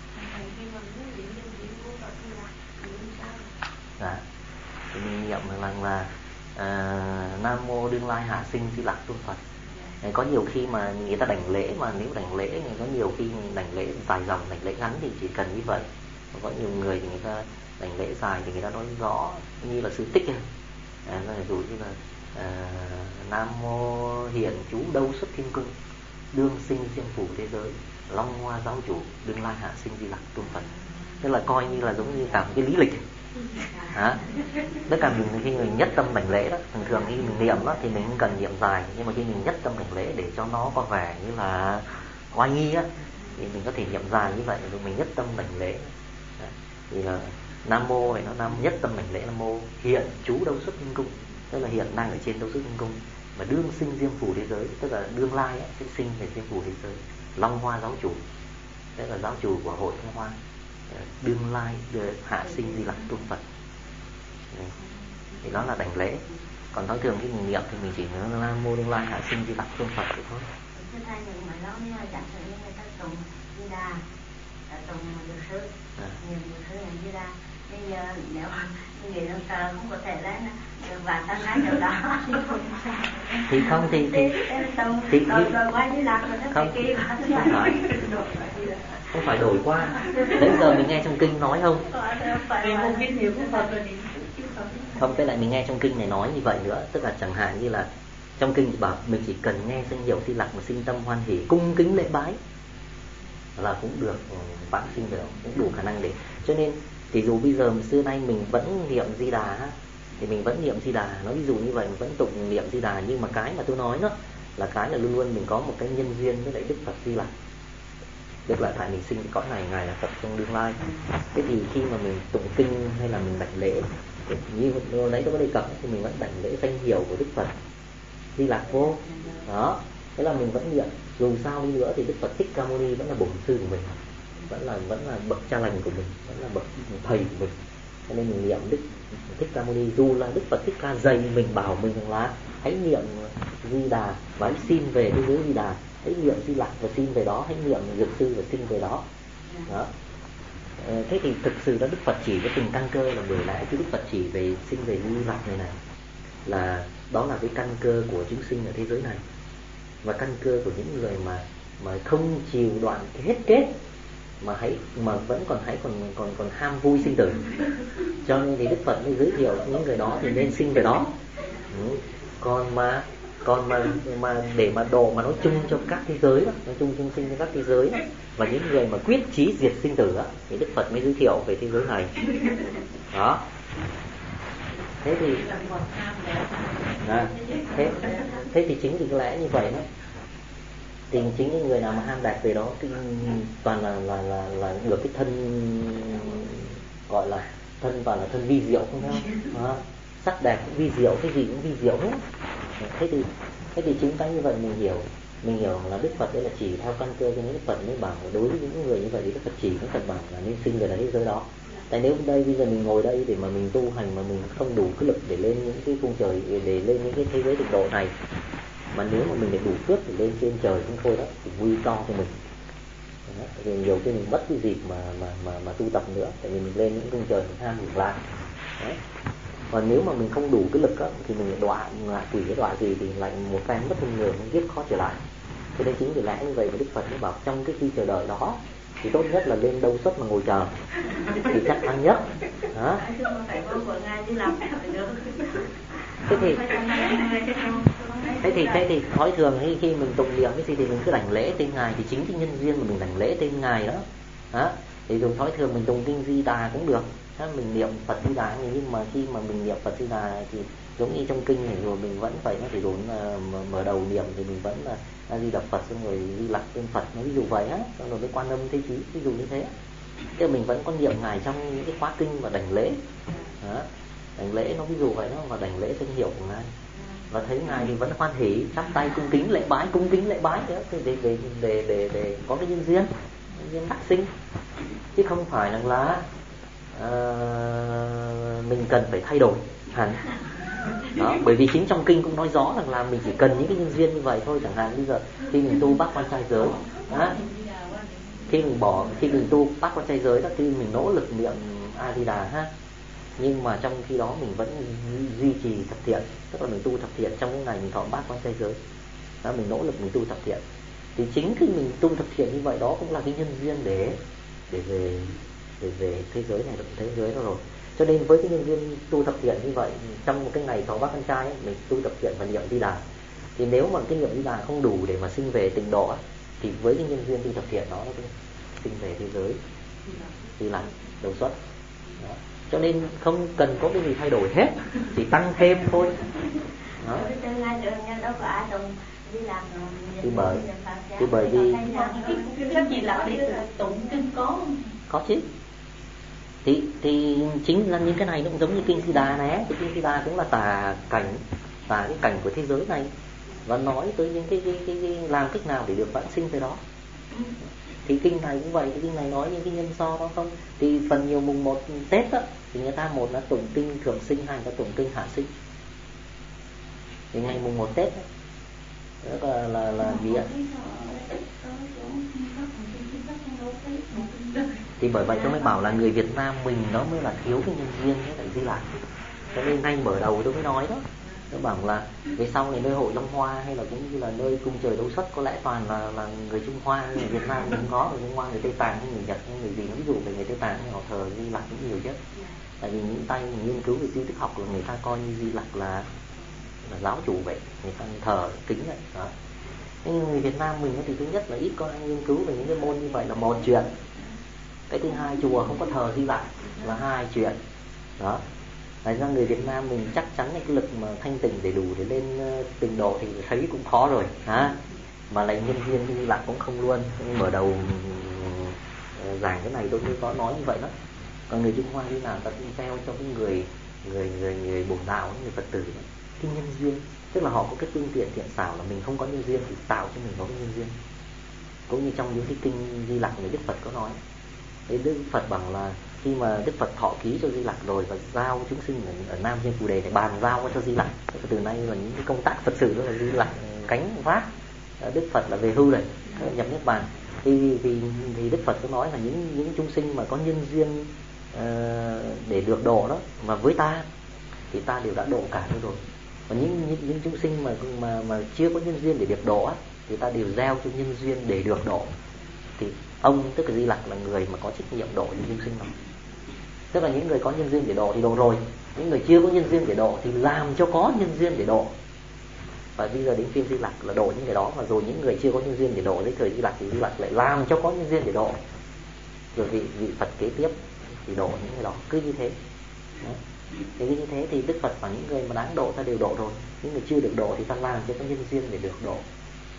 Dạ. Thì mình niệm rằng là uh, Nam Mô Đương Lai Hạ Sinh Di Lặc Tôn Phật. Có nhiều khi mà người ta đảnh lễ, mà nếu đảnh lễ có nhiều khi đảnh lễ dài dòng, đảnh lễ ngắn thì chỉ cần như vậy. Có nhiều người thì người ta đảnh lễ dài thì người ta nói rõ như là sự tích ấy. À, ví dụ như là à, Nam Mô Hiện Chú Đâu Xuất Thiên Cung, Đương Sinh Diêm Phủ Thế Giới, Long Hoa Giáo Chủ, Đương Lai Hạ Sinh Di Lặc Tôn Phật. Tức là coi như là giống như cả một cái lý lịch. Hả? Tất cả mình khi mình nhất tâm đảnh lễ đó, thường thường khi mình niệm đó thì mình không cần niệm dài, nhưng mà khi mình nhất tâm đảnh lễ để cho nó có vẻ như là oai nghi á, thì mình có thể niệm dài như vậy, rồi mình nhất tâm đảnh lễ. Thì là Nam Mô này nó nam nhất tâm đảnh lễ Nam Mô Hiện Chú Đâu Xuất Thiên Cung, tức là hiện đang ở trên Đâu Xuất Thiên Cung, mà đương sinh Diêm Phủ Thế Giới, tức là đương lai á, sẽ sinh về Diêm Phủ Thế Giới. Long Hoa Giáo Chủ, tức là giáo chủ của hội Long Hoa, đương lai hạ sinh Di Lặc Tôn Phật. Thì đó là đảnh lễ. Còn thông thường khi mình niệm thì mình chỉ nhớ Nam Mô Đương Lai Hạ Sinh Di Lặc Tôn Phật vậy thôi. Thưa thầy, nhưng mà nó chẳng hạn như người ta tụng Di Đà, tụng Dược Sư, nhiều Dược Sư là Di Đà. Bây giờ nếu người đông sợ không có thể lên và tăng hai điều đó thì không thì thì thì rồi rồi qua Di Lặc rồi nó không kỳ không phải không phải đổi qua. Đấy giờ mình nghe trong kinh nói không? Không, cái lại mình nghe trong kinh này nói như vậy nữa, tức là chẳng hạn như là trong kinh thì bảo mình chỉ cần nghe danh hiệu Di Lặc mà sinh tâm hoan hỷ, cung kính lễ bái là cũng được vãng sinh được, cũng đủ khả năng để. Cho nên thì dù bây giờ xưa nay mình vẫn niệm Di Đà thì mình vẫn niệm Di Đà, nói ví dụ như vậy mình vẫn tụng niệm Di Đà, nhưng mà cái mà tôi nói đó là cái là luôn luôn mình có một cái nhân duyên với lại Đức Phật Di Lặc. Tức là tại mình sinh cái cõi này, ngài là Phật trong đương lai. Thế thì khi mà mình tụng kinh hay là mình đảnh lễ, như hồi nãy tôi có đề cập, thì mình vẫn đảnh lễ danh hiệu của Đức Phật Di Lặc vô đó. Thế là mình vẫn niệm, dù sao đi nữa thì Đức Phật Thích Ca Mâu Ni vẫn là bổn sư của mình, vẫn là vẫn là bậc cha lành của mình, vẫn là bậc thầy của mình. Cho nên mình niệm Đức Thích Ca Mâu Ni, dù là Đức Phật Thích Ca dạy mình, bảo mình rằng là hãy niệm Di Đà và hãy xin về thế giới Di Đà, hãy niệm Di Lặc và xin về đó, hãy niệm Dược Sư và xin về đó. Đó. Thế thì thực sự đó Đức Phật chỉ có từng căn cơ, là bởi lẽ khi Đức Phật chỉ về sinh về Di Lặc này này là đó là cái căn cơ của chúng sinh ở thế giới này, và căn cơ của những người mà mà không chịu đoạn hết kết, mà hãy mà vẫn còn hãy còn còn còn ham vui sinh tử. Cho nên thì Đức Phật mới giới thiệu những người đó thì nên sinh về đó. Ừ. Còn mà còn mà mà để mà độ mà nói chung cho các thế giới đó, nói chung chung sinh cho các thế giới đó, và những người mà quyết chí diệt sinh tử đó, thì Đức Phật mới giới thiệu về thế giới này. Đó. Thế thì à, thế thế thì chính vì cái lẽ như vậy đó, Thì chính cái người nào mà ham đạt về đó cái, toàn là là là là được cái thân gọi là thân toàn là thân vi diệu, không thấy không? À, sắc đẹp cũng vi diệu, cái gì cũng vi diệu hết. Thế thì thế thì chính cái như vậy mình hiểu, mình hiểu là Đức Phật đấy là chỉ theo căn cơ cho những Đức Phật mới bảo đối với những người như vậy thì Đức Phật chỉ Đức Phật bảo là nên sinh về là thế giới đó. Tại nếu đây bây giờ mình ngồi đây để mà mình tu hành mà mình không đủ cái lực để lên những cái cung trời, để lên những cái thế giới tịnh độ này, mà nếu mà mình để đủ phước để lên trên trời không thôi đó thì nguy to cho mình. Đó, thì nhiều khi mình mất cái dịp mà mà mà mà tu tập nữa, tại vì mình lên những cung trời mình ham hưởng lại. Đấy. Còn nếu mà mình không đủ cái lực á, thì mình đọa ngạ quỷ cái đọa gì thì lại một phen mất thân người, không biết khó trở lại. Cho nên chính vì lẽ như vậy mà Đức Phật mới bảo trong cái khi chờ đợi đó thì tốt nhất là lên đâu xuất mà ngồi chờ thì chắc ăn nhất. Đó. Thế thì thế thì thế thì thói thường khi khi mình tụng niệm cái gì thì mình cứ đảnh lễ tên ngài, thì chính cái nhân duyên mà mình đảnh lễ tên ngài đó. Đó. Thì dùng thói thường mình tụng kinh Di Đà cũng được. Đó, mình niệm Phật Di Đà, nhưng mà khi mà mình niệm Phật Di Đà thì giống như trong kinh này rồi mình vẫn phải nó thì rồi mở đầu niệm thì mình vẫn là A Di Đà Phật, xong rồi Di Lặc tên Phật, nó ví dụ vậy á, xong rồi với Quan Âm Thế Chí, ví dụ như thế. Thế mình vẫn có niệm ngài trong những cái khóa kinh và đảnh lễ. Đó. Đảnh lễ nó ví dụ vậy đó, và đảnh lễ danh hiệu của ngài. Và thấy ngài thì vẫn hoan hỉ, chắp tay cung kính lễ bái, cung kính lễ bái nữa, để để để để để có cái nhân duyên, nhân duyên đắc sinh, chứ không phải rằng là uh, mình cần phải thay đổi hẳn. Đó, bởi vì chính trong kinh cũng nói rõ rằng là mình chỉ cần những cái nhân duyên như vậy thôi. Chẳng hạn bây giờ khi mình tu bát quan trai giới, đó, khi mình bỏ khi mình tu bát quan trai giới đó, khi mình nỗ lực niệm A Di Đà ha, nhưng mà trong khi đó mình vẫn duy trì thập thiện, tức là mình tu thập thiện trong cái ngày mình thọ bát quan trai giới đó, mình nỗ lực mình tu thập thiện, thì chính khi mình tu thập thiện như vậy đó cũng là cái nhân duyên để để về để về thế giới này, thế giới đó rồi. Cho nên với cái nhân duyên tu thập thiện như vậy, trong một cái ngày thọ bát quan trai ấy, mình tu thập thiện và niệm Di Đà, thì nếu mà cái niệm Di Đà không đủ để mà sinh về tịnh độ ấy, thì với cái nhân duyên tu thập thiện đó nó cũng sinh về thế giới Di Lặc đầu xuất đó. Cho nên không cần có cái gì thay đổi hết, chỉ tăng thêm thôi đó. Thì bởi thì bởi vì có chứ, thì thì chính là những cái này nó cũng giống như kinh Di Đà này, cái kinh Di Đà cũng là tả cảnh tả cái cảnh của thế giới này, và nói tới những cái, cái, cái, cái làm cách nào để được vãng sinh tới đó. Thì kinh này cũng vậy, cái kinh này nói những cái nhân do đó không. Thì phần nhiều mùng một Tết á, thì người ta một là tụng kinh thường sinh, hai là tụng kinh hạ sinh. Thì ngày mùng một Tết á, đó là là là gì ạ? Thì bởi vậy tôi mới bảo là người Việt Nam mình nó mới là thiếu cái nhân duyên với lại Di Lặc. Cho nên ngay mở đầu tôi mới nói đó, tôi bảo là về sau này nơi hội Long Hoa hay là cũng như là nơi cung trời đấu xuất có lẽ toàn là là người Trung Hoa, người Việt Nam cũng có, người Trung Hoa, người Tây Tạng hay người Nhật hay người gì. Ví dụ về người Tây Tạng họ thờ Di Lặc cũng nhiều chứ. Tại vì những tay mình nghiên cứu về di tích học là người ta coi như Di Lặc là là giáo chủ vậy, người ta thờ kính vậy đó. Nhưng người Việt Nam mình thì thứ nhất là ít có ai nghiên cứu về những cái môn như vậy là một chuyện. Cái thứ hai, chùa không có thờ Di Lặc là hai chuyện đó. Tại ra người Việt Nam mình chắc chắn cái lực mà thanh tịnh để đủ để lên tịnh độ thì thấy cũng khó rồi ha. Mà lại nhân viên Di Lặc cũng không luôn. Mở đầu giảng cái này tôi mới có nói như vậy đó. Còn người Trung Hoa như nào ta cũng gieo cho cái người người người người bổn đạo, người Phật tử đó, cái nhân duyên, tức là họ có cái phương tiện thiện xảo, là mình không có nhân duyên thì tạo cho mình có cái nhân duyên. Cũng như trong những cái kinh Di Lặc người Đức Phật có nói, Đức Phật bảo là khi mà Đức Phật thọ ký cho Di Lặc rồi và giao chúng sinh ở, ở Nam Trên Phù Đề để bàn giao cho Di Lặc, từ nay là những cái công tác Phật sự đó là Di Lặc gánh vác, Đức Phật là về hưu rồi nhập niết bàn. Thì vì thì Đức Phật có nói là những những chúng sinh mà có nhân duyên uh, để được độ đó mà với ta thì ta đều đã độ cả rồi. Còn những, những những chúng sinh mà mà mà chưa có nhân duyên để được độ á, thì ta đều gieo cho nhân duyên để được độ. Thì ông tức là Di Lặc là người mà có trách nhiệm độ những chúng sinh đó. Tức là những người có nhân duyên để độ thì độ rồi, những người chưa có nhân duyên để độ thì làm cho có nhân duyên để độ. Và bây giờ đến phiên Di Lặc là độ những người đó, và rồi những người chưa có nhân duyên để độ đến thời Di Lặc thì Di Lặc lại làm cho có nhân duyên để độ. Rồi vị vị Phật kế tiếp thì độ những người đó, cứ như thế. Đó. Thì như thế thì Đức Phật và những người mà đáng độ ta đều độ rồi, những người chưa được độ thì ta làm cho có nhân duyên để được độ.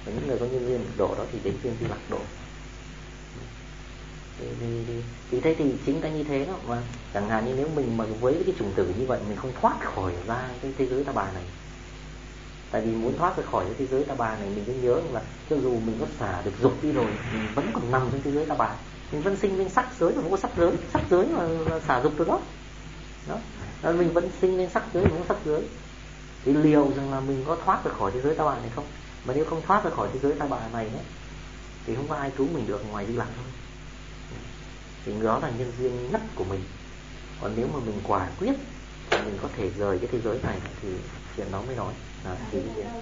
Và những người có nhân duyên độ đó thì đến phiên Di Lặc độ. Thì, thì, thì, thì thế thì chính cái như thế đó mà chẳng hạn như nếu mình mà với cái chủng tử như vậy mình không thoát khỏi ra cái thế giới ta bà này. Tại vì muốn thoát ra khỏi cái thế giới ta bà này mình cứ nhớ là cho dù mình có xả được dục đi rồi mình vẫn còn nằm trong thế giới ta bà. Mình vẫn sinh lên sắc giới mà không có sắc giới, sắc giới mà là xả dục từ đó. Đó, mình vẫn sinh lên sắc giới mà không có sắc giới. Thì liều rằng là mình có thoát ra khỏi thế giới ta bà này không? Mà nếu không thoát ra khỏi thế giới ta bà này ấy, thì không có ai cứu mình được ngoài Di Lặc thôi. Thì đó là nhân duyên nhất của mình. Còn nếu mà mình quả quyết mình có thể rời cái thế giới này thì chuyện đó mới nói. À, thì cái chuyện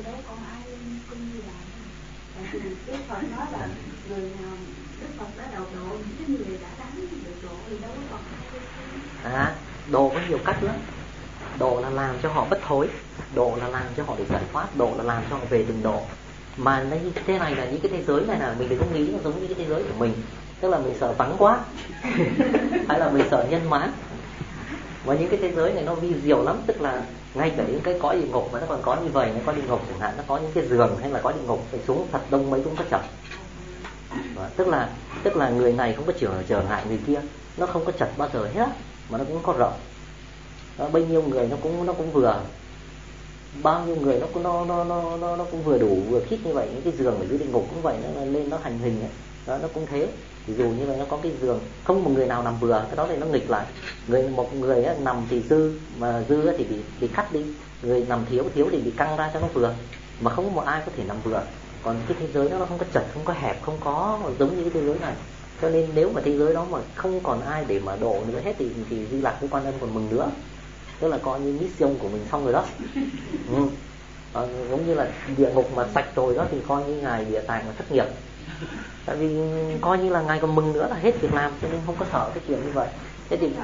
Đức Phật nói là người nào Đức Phật đã đầu độ những cái người đã đáng được độ thì đâu có còn. À, độ có nhiều cách lắm. Độ là làm cho họ bất thối, độ là làm cho họ được giải thoát, độ là làm cho họ về từng độ. Mà như thế này là những cái thế giới này là mình đừng có nghĩ nó giống như cái thế giới của mình. Tức là mình sợ vắng quá hay là mình sợ nhân mã. Và những cái thế giới này nó vi diệu lắm. Tức là ngay cả những cái cõi địa ngục mà nó còn có như vậy. Nó có địa ngục chẳng hạn, nó có những cái giường hay là có địa ngục phải xuống thật đông mấy cũng có chật. Tức là tức là người này không có trở, trở ngại người kia. Nó không có chật bao giờ hết. Mà nó cũng có rộng. Đó, bao nhiêu người nó cũng nó cũng vừa. Bao nhiêu người nó cũng nó nó nó nó, nó cũng vừa đủ vừa khít như vậy. Những cái giường ở dưới địa ngục cũng vậy, nó lên nó hành hình ấy. Đó, nó cũng thế. Ví dụ như vậy nó có cái giường, không một người nào nằm vừa, cái đó thì nó nghịch lại. Người một người á, nằm thì dư, mà dư á, thì bị bị cắt đi. Người nằm thiếu thiếu thì bị căng ra cho nó vừa. Mà không có một ai có thể nằm vừa. Còn cái thế giới đó nó không có chật, không có hẹp, không có giống như cái thế giới này. Cho nên nếu mà thế giới đó mà không còn ai để mà độ nữa hết thì thì Di Lặc với Quan Âm còn mừng nữa. Tức là coi như mission của mình xong rồi đó. Ừ. À, giống như là địa ngục mà sạch rồi đó thì coi như ngài địa tạng mà thất nghiệp. Tại vì coi như là ngài còn mừng nữa là hết việc làm, cho nên không có sợ cái chuyện như vậy. Thế thì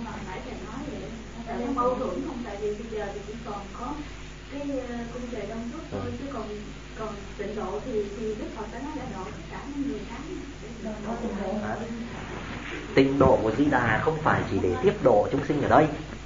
không mâu thuẫn không, tại vì bây giờ thì chỉ còn có cái cung trời đông xuất thôi, ừ. Chứ còn còn tịnh độ thì thì Đức Phật đã nói là độ tất cả những người khác. À, tịnh độ của Di Đà không phải chỉ để tiếp độ chúng sinh ở đây.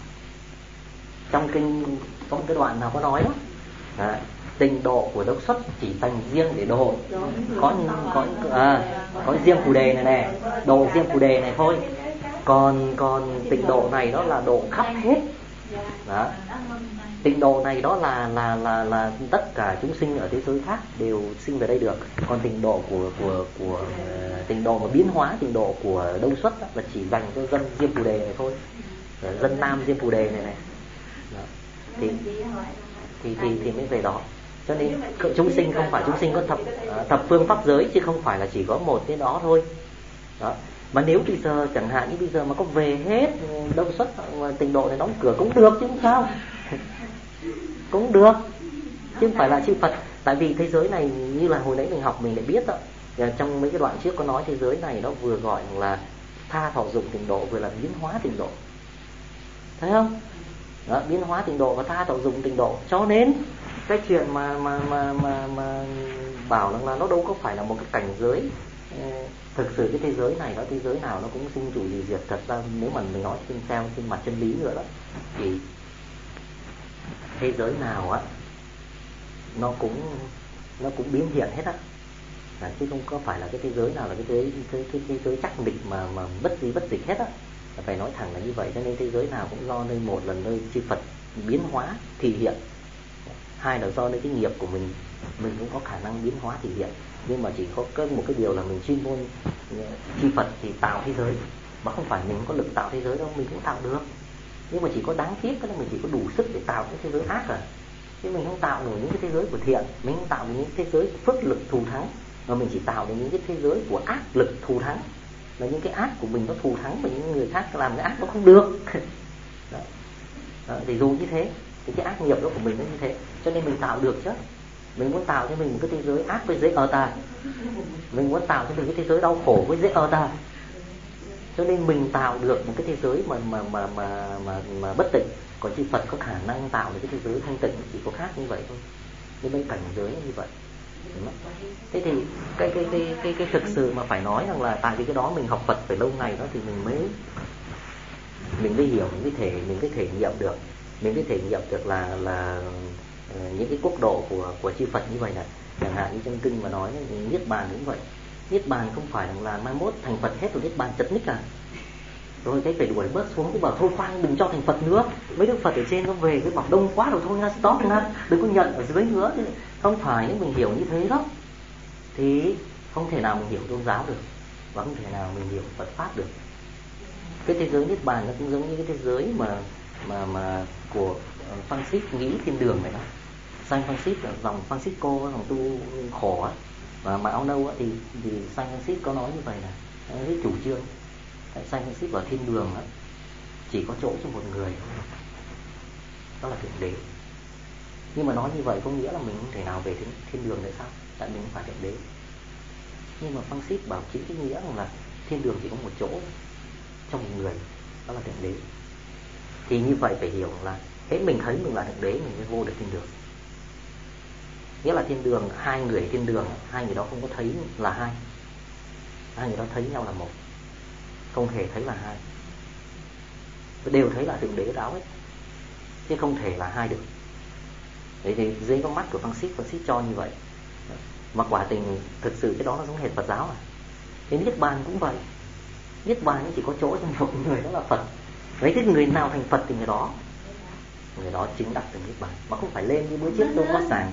Trong kinh trong cái đoạn nào có nói đó, à, tịnh độ của Đốc Xuất chỉ dành riêng để độ. Có có à, có riêng Phù Đề này nè, độ riêng Phù Đề này thôi. Còn còn tịnh độ này đó là độ khắp hết. Đó. Tịnh độ này đó là là là là tất cả chúng sinh ở thế giới khác đều sinh về đây được. Còn tịnh độ của của của tịnh độ mà biến hóa, tịnh độ của Đông Xuất đó, là chỉ dành cho dân Diêm Phù Đề này thôi. Dân Nam Diêm Phù Đề này này. Đó. Thì thì thì thì mới về đó. Cho nên chúng sinh không phải chúng sinh có thập thập phương pháp giới, chứ không phải là chỉ có một cái đó thôi. Đó. Mà nếu bây giờ chẳng hạn như bây giờ mà có về hết Đông Xuất tịnh độ này đóng cửa cũng được chứ không sao. Cũng được, chứ không phải là chư Phật. Tại vì thế giới này như là hồi nãy mình học mình lại biết đó, trong mấy cái đoạn trước có nói thế giới này nó vừa gọi là tha thọ dụng tịnh độ, vừa là biến hóa tịnh độ. Thấy không? Đó, biến hóa tịnh độ và tha thọ dụng tịnh độ. Cho nên cái chuyện mà mà mà mà, mà bảo rằng là nó đâu có phải là một cái cảnh giới. Thực sự cái thế giới này, đó thế giới nào nó cũng sinh chủ gì diệt. Thật ra nếu mà mình nói trên theo trên mặt chân lý nữa đó, thì thế giới nào á nó cũng nó cũng biến hiện hết á, à, chứ không có phải là cái thế giới nào là cái thế cái cái thế giới chắc định mà mà bất di bất dịch hết á. Phải nói thẳng là như vậy. Cho nên thế giới nào cũng do nơi một là nơi chư Phật biến hóa thị hiện, hai là do nơi cái nghiệp của mình mình cũng có khả năng biến hóa thị hiện. Nhưng mà chỉ có một cái điều là mình chuyên môn chư Phật thì tạo thế giới, mà không phải mình có lực tạo thế giới đâu, mình cũng tạo được. Nhưng mà chỉ có đáng tiếc là mình chỉ có đủ sức để tạo cái thế giới ác à. Chứ mình không tạo nổi những cái thế giới của thiện, mình không tạo được những thế giới của phước lực thù thắng, mà mình chỉ tạo được những cái thế giới của ác lực thù thắng. Là những cái ác của mình nó thù thắng và những người khác làm cái ác nó không được. Đó. Đó, thì dù như thế thì cái ác nghiệp đó của mình nó như thế. Cho nên mình tạo được chứ. Mình muốn tạo cho mình một cái thế giới ác với dễ ở ta, mình muốn tạo cho mình cái thế giới đau khổ với dễ ở ta. Cho nên mình tạo được một cái thế giới mà mà mà mà mà, mà bất tịnh. Còn chư Phật có khả năng tạo được cái thế giới thanh tịnh, chỉ có khác như vậy thôi. Nên mấy cảnh giới như vậy. Thế thì cái cái cái cái cái thực sự mà phải nói rằng là tại vì cái đó mình học Phật phải lâu ngày đó thì mình mới mình mới hiểu, mình mới thể mình mới thể nghiệm được, mình mới thể nghiệm được là là uh, những cái quốc độ của của chư Phật như vậy này. Chẳng hạn như trong kinh mà nói niết bàn cũng vậy. Niết bàn không phải là mai mốt thành Phật hết rồi niết bàn chật ních à, rồi cái phải đuổi bớt xuống, cái bảo thôi khoan đừng cho thành Phật nữa. Mấy đức Phật ở trên nó về cái bảo đông quá rồi thôi nha, stop nha, đừng có nhận ở dưới nữa. Không phải, nếu mình hiểu như thế đó thì không thể nào mình hiểu tôn giáo được, và không thể nào mình hiểu Phật pháp được. Cái thế giới niết bàn nó cũng giống như cái thế giới mà mà mà của Francis nghĩ thiên đường này đó. Saint Francis là dòng Francisco, dòng tu khổ á, và mà áo nâu á, thì thì Saint Francis có nói như vậy là cái chủ trương Saint Francis vào thiên đường á, chỉ có chỗ cho một người thôi, đó là thượng đế. Nhưng mà nói như vậy có nghĩa là mình không thể nào về thiên, thiên đường nữa sao? Tại mình không phải thượng đế. Nhưng mà Francis bảo chính cái nghĩa là thiên đường chỉ có một chỗ cho một người, đó là thượng đế. Thì như vậy phải hiểu là hễ mình thấy mình là thượng đế mình mới vô được thiên đường. Nghĩa là thiên đường, hai người ở thiên đường, hai người đó không có thấy là hai, hai người đó thấy nhau là một, không hề thấy là hai, đều thấy là thượng đế đó ấy, chứ không thể là hai được. Đấy thì dưới con mắt của Francis, Francis cho như vậy. Mà quả tình thực sự cái đó nó giống hệt Phật giáo à. Thế niết bàn cũng vậy, niết bàn chỉ có chỗ trong một người, đó là Phật. Đấy, cái người nào thành Phật thì người đó người đó chứng đắc được niết bàn, mà không phải lên như bữa trước đâu có sàng.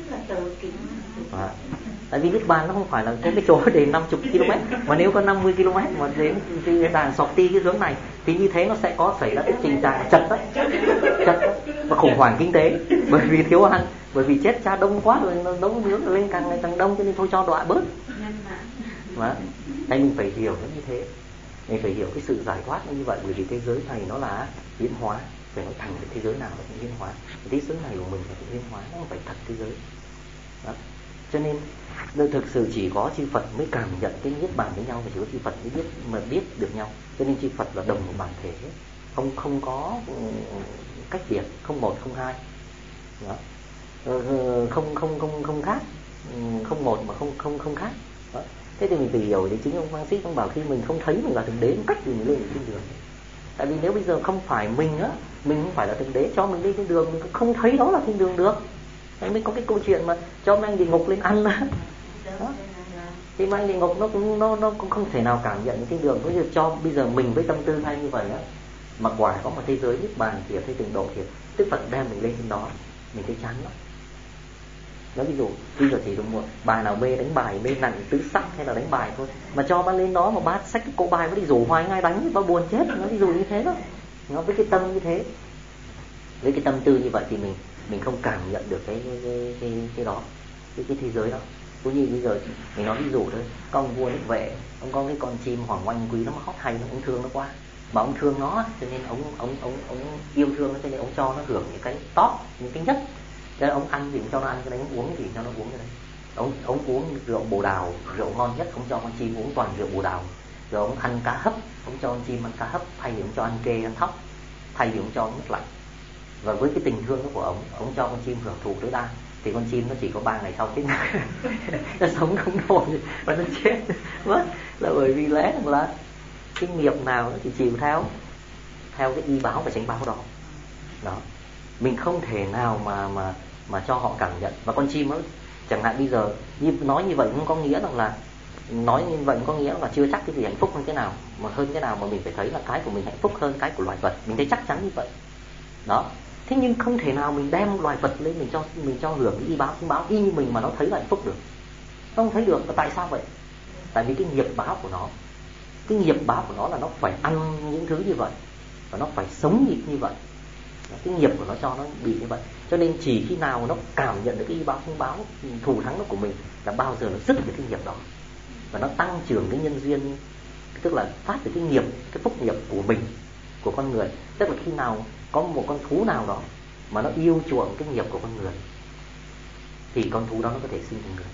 À, tại vì niết bàn nó không phải là có cái chỗ để năm mươi ki lô mét, mà nếu có năm mươi ki lô mét mà đến cái đàn sọt ti cái hướng này thì như thế nó sẽ có xảy ra cái tình trạng chật đó, chật đó, và khủng hoảng kinh tế, bởi vì thiếu ăn, bởi vì chết cha đông quá rồi, nó nấu nướng lên càng ngày càng đông, cho nên thôi cho đọa bớt. Mà tại mình phải hiểu nó như thế, mình phải hiểu cái sự giải thoát nó như vậy, bởi vì thế giới này nó là biến hóa, phải nói thẳng cái thế giới nào là cũng biến hóa. Cái thế giới này của mình là cũng biến hóa, nó không phải thật thế giới. Đó. Cho nên thực sự chỉ có chư Phật mới cảm nhận cái niết bàn với nhau, và chỉ có chư Phật mới biết mà biết được nhau. Cho nên chư Phật là đồng một bản thể, không không có cách biệt, không một không hai. Đó. Không không không không khác, không một mà không không không khác. Đó. Thế thì mình phải hiểu, để chính ông Francis ông bảo khi mình không thấy mình là thượng đế, cách gì mình lên trên đường. Tại vì nếu bây giờ không phải mình á, mình không phải là thượng đế, cho mình lên trên đường mình không thấy đó là thiên đường được. Nên mới có cái câu chuyện mà cho mang địa ngục lên ăn đó. Thì mang địa ngục nó cũng nó nó cũng không thể nào cảm nhận những thiên đường. Bây giờ cho bây giờ mình với tâm tư hay như vậy á, mà quả có một thế giới niết bàn thì ở thế trình độ thì Đức Phật đem mình lên trên đó, mình thấy chán lắm. Nói ví dụ bây giờ chỉ đúng một bài nào mê đánh bài, mê nặng tứ sắc hay là đánh bài thôi, mà cho bác lên đó mà bác xách cái cỗ bài bác đi rủ hoài ngay đánh, bác buồn chết. Nó ví dụ như thế đó, nó với cái tâm như thế, với cái tâm tư như vậy thì mình mình không cảm nhận được cái cái cái, cái đó, cái cái thế giới đó. Cũng như bây giờ mình nói ví dụ thôi, có ông vua nước Vệ, ông có cái con chim hoàng oanh quý lắm, hót hay lắm, ông thương nó quá, mà ông thương nó cho nên ông ông ông ông yêu thương nó, cho nên ông cho nó hưởng những cái top, những cái nhất. Cho nên ông ăn thì cho nó ăn cái đấy, ông uống thì cho nó uống cái đấy. Ông ông uống rượu bồ đào, rượu ngon nhất ông cho con chim uống toàn rượu bồ đào. Rồi ông ăn cá hấp, ông cho con chim ăn cá hấp, thay vì ông cho ăn kê ăn thóc, thay vì ông cho nước lạnh. Và với cái tình thương đó của ông, ông cho con chim hưởng thụ tối đa, thì con chim nó chỉ có ba ngày sau chết, nó sống không nổi và nó chết mất. Là bởi vì lẽ là cái nghiệp nào nó chỉ chịu theo theo cái y báo và chánh báo đó. Đó, mình không thể nào mà mà mà cho họ cảm nhận. Và con chim ấy, chẳng hạn bây giờ như nói như vậy không có nghĩa rằng là nói như vậy không có nghĩa là chưa chắc cái gì hạnh phúc hơn cái nào, mà hơn cái nào mà mình phải thấy là cái của mình hạnh phúc hơn cái của loài vật, mình thấy chắc chắn như vậy. Đó. Thế nhưng không thể nào mình đem loài vật lên mình cho mình cho hưởng cái y báo y báo y như mình mà nó thấy là hạnh phúc được. Nó không thấy được. Và tại sao vậy? Tại vì cái nghiệp báo của nó, cái nghiệp báo của nó là nó phải ăn những thứ như vậy, và nó phải sống như, như vậy. Cái nghiệp của nó cho nó bị như vậy. Cho nên chỉ khi nào nó cảm nhận được cái y báo không báo, thù thắng đó của mình, là bao giờ nó dứt được cái nghiệp đó, và nó tăng trưởng cái nhân duyên, tức là phát được cái nghiệp, cái phúc nghiệp của mình, của con người. Tức là khi nào có một con thú nào đó mà nó yêu chuộng cái nghiệp của con người, thì con thú đó nó có thể sinh thành người.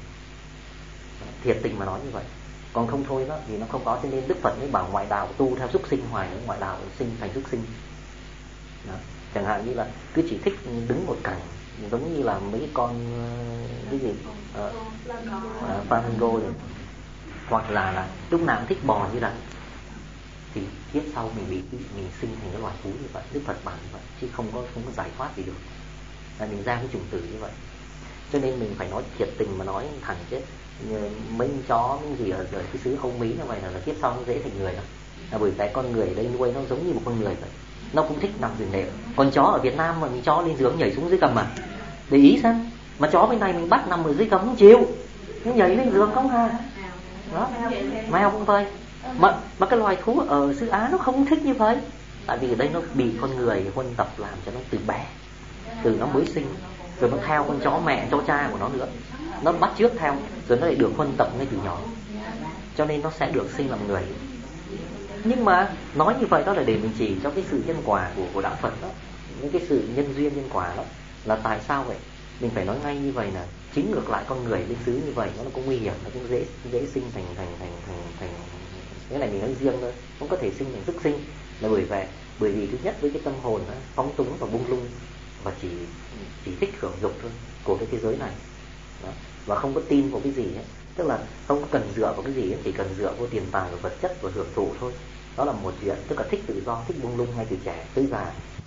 Thiệt tình mà nói như vậy. Còn không thôi đó thì nó không có. Cho nên Đức Phật mới bảo ngoại đạo tu theo súc sinh hoài, ngoại đạo sinh thành súc sinh. Đó. Chẳng hạn như là cứ chỉ thích đứng một cảnh, giống như là mấy con cái gì uh, uh, flamingo rồi, hoặc là, là lúc nào cũng thích bò như là, thì kiếp sau mình bị mình sinh thành cái loài thú như vậy. Đức Phật bảo như vậy, chứ không có không có giải thoát gì được. Là mình ra cái chủng tử như vậy. Cho nên mình phải nói thiệt tình mà nói thẳng chứ mấy chó mấy gì ở, ở cái xứ Âu Mỹ như vậy là, là kiếp sau nó dễ thành người lắm. Là bởi cái con người ở đây nuôi nó giống như một con người vậy, nó cũng thích nằm giường nệm. Con chó ở Việt Nam mà mình chó lên giường nhảy xuống dưới gầm mà để ý xem, mà chó bên này mình bắt nằm ở dưới gầm không chịu, nó nhảy lên giường không hà. Đó, mèo cũng vậy. Mà, mà cái loài thú ở xứ Á nó không thích như vậy. Tại vì ở đây nó bị con người huân tập làm cho nó từ bé, từ nó mới sinh, rồi nó theo con chó mẹ, chó cha của nó nữa, nó bắt chước theo, rồi nó lại được huân tập ngay từ nhỏ, cho nên nó sẽ được sinh làm người. Nhưng mà nói như vậy đó là để mình chỉ cho cái sự nhân quả của, của đạo Phật đó, những cái sự nhân duyên nhân quả đó. Là tại sao vậy? Mình phải nói ngay như vậy là chính ngược lại con người lên xứ như vậy nó cũng nguy hiểm, nó cũng dễ dễ sinh thành thành thành thành thành cái này mình nói riêng thôi, cũng có thể sinh thành sức sinh. Là bởi vậy, bởi vì thứ nhất với cái tâm hồn đó, phóng túng và bung lung và chỉ chỉ thích hưởng dục thôi của cái thế giới này đó, và không có tin vào cái gì ấy. Tức là không cần dựa vào cái gì ấy, chỉ cần dựa vào tiền tài và vật chất và hưởng thụ thôi. Đó là một chuyện, tức là thích tự do, thích bung lung ngay từ trẻ tới già.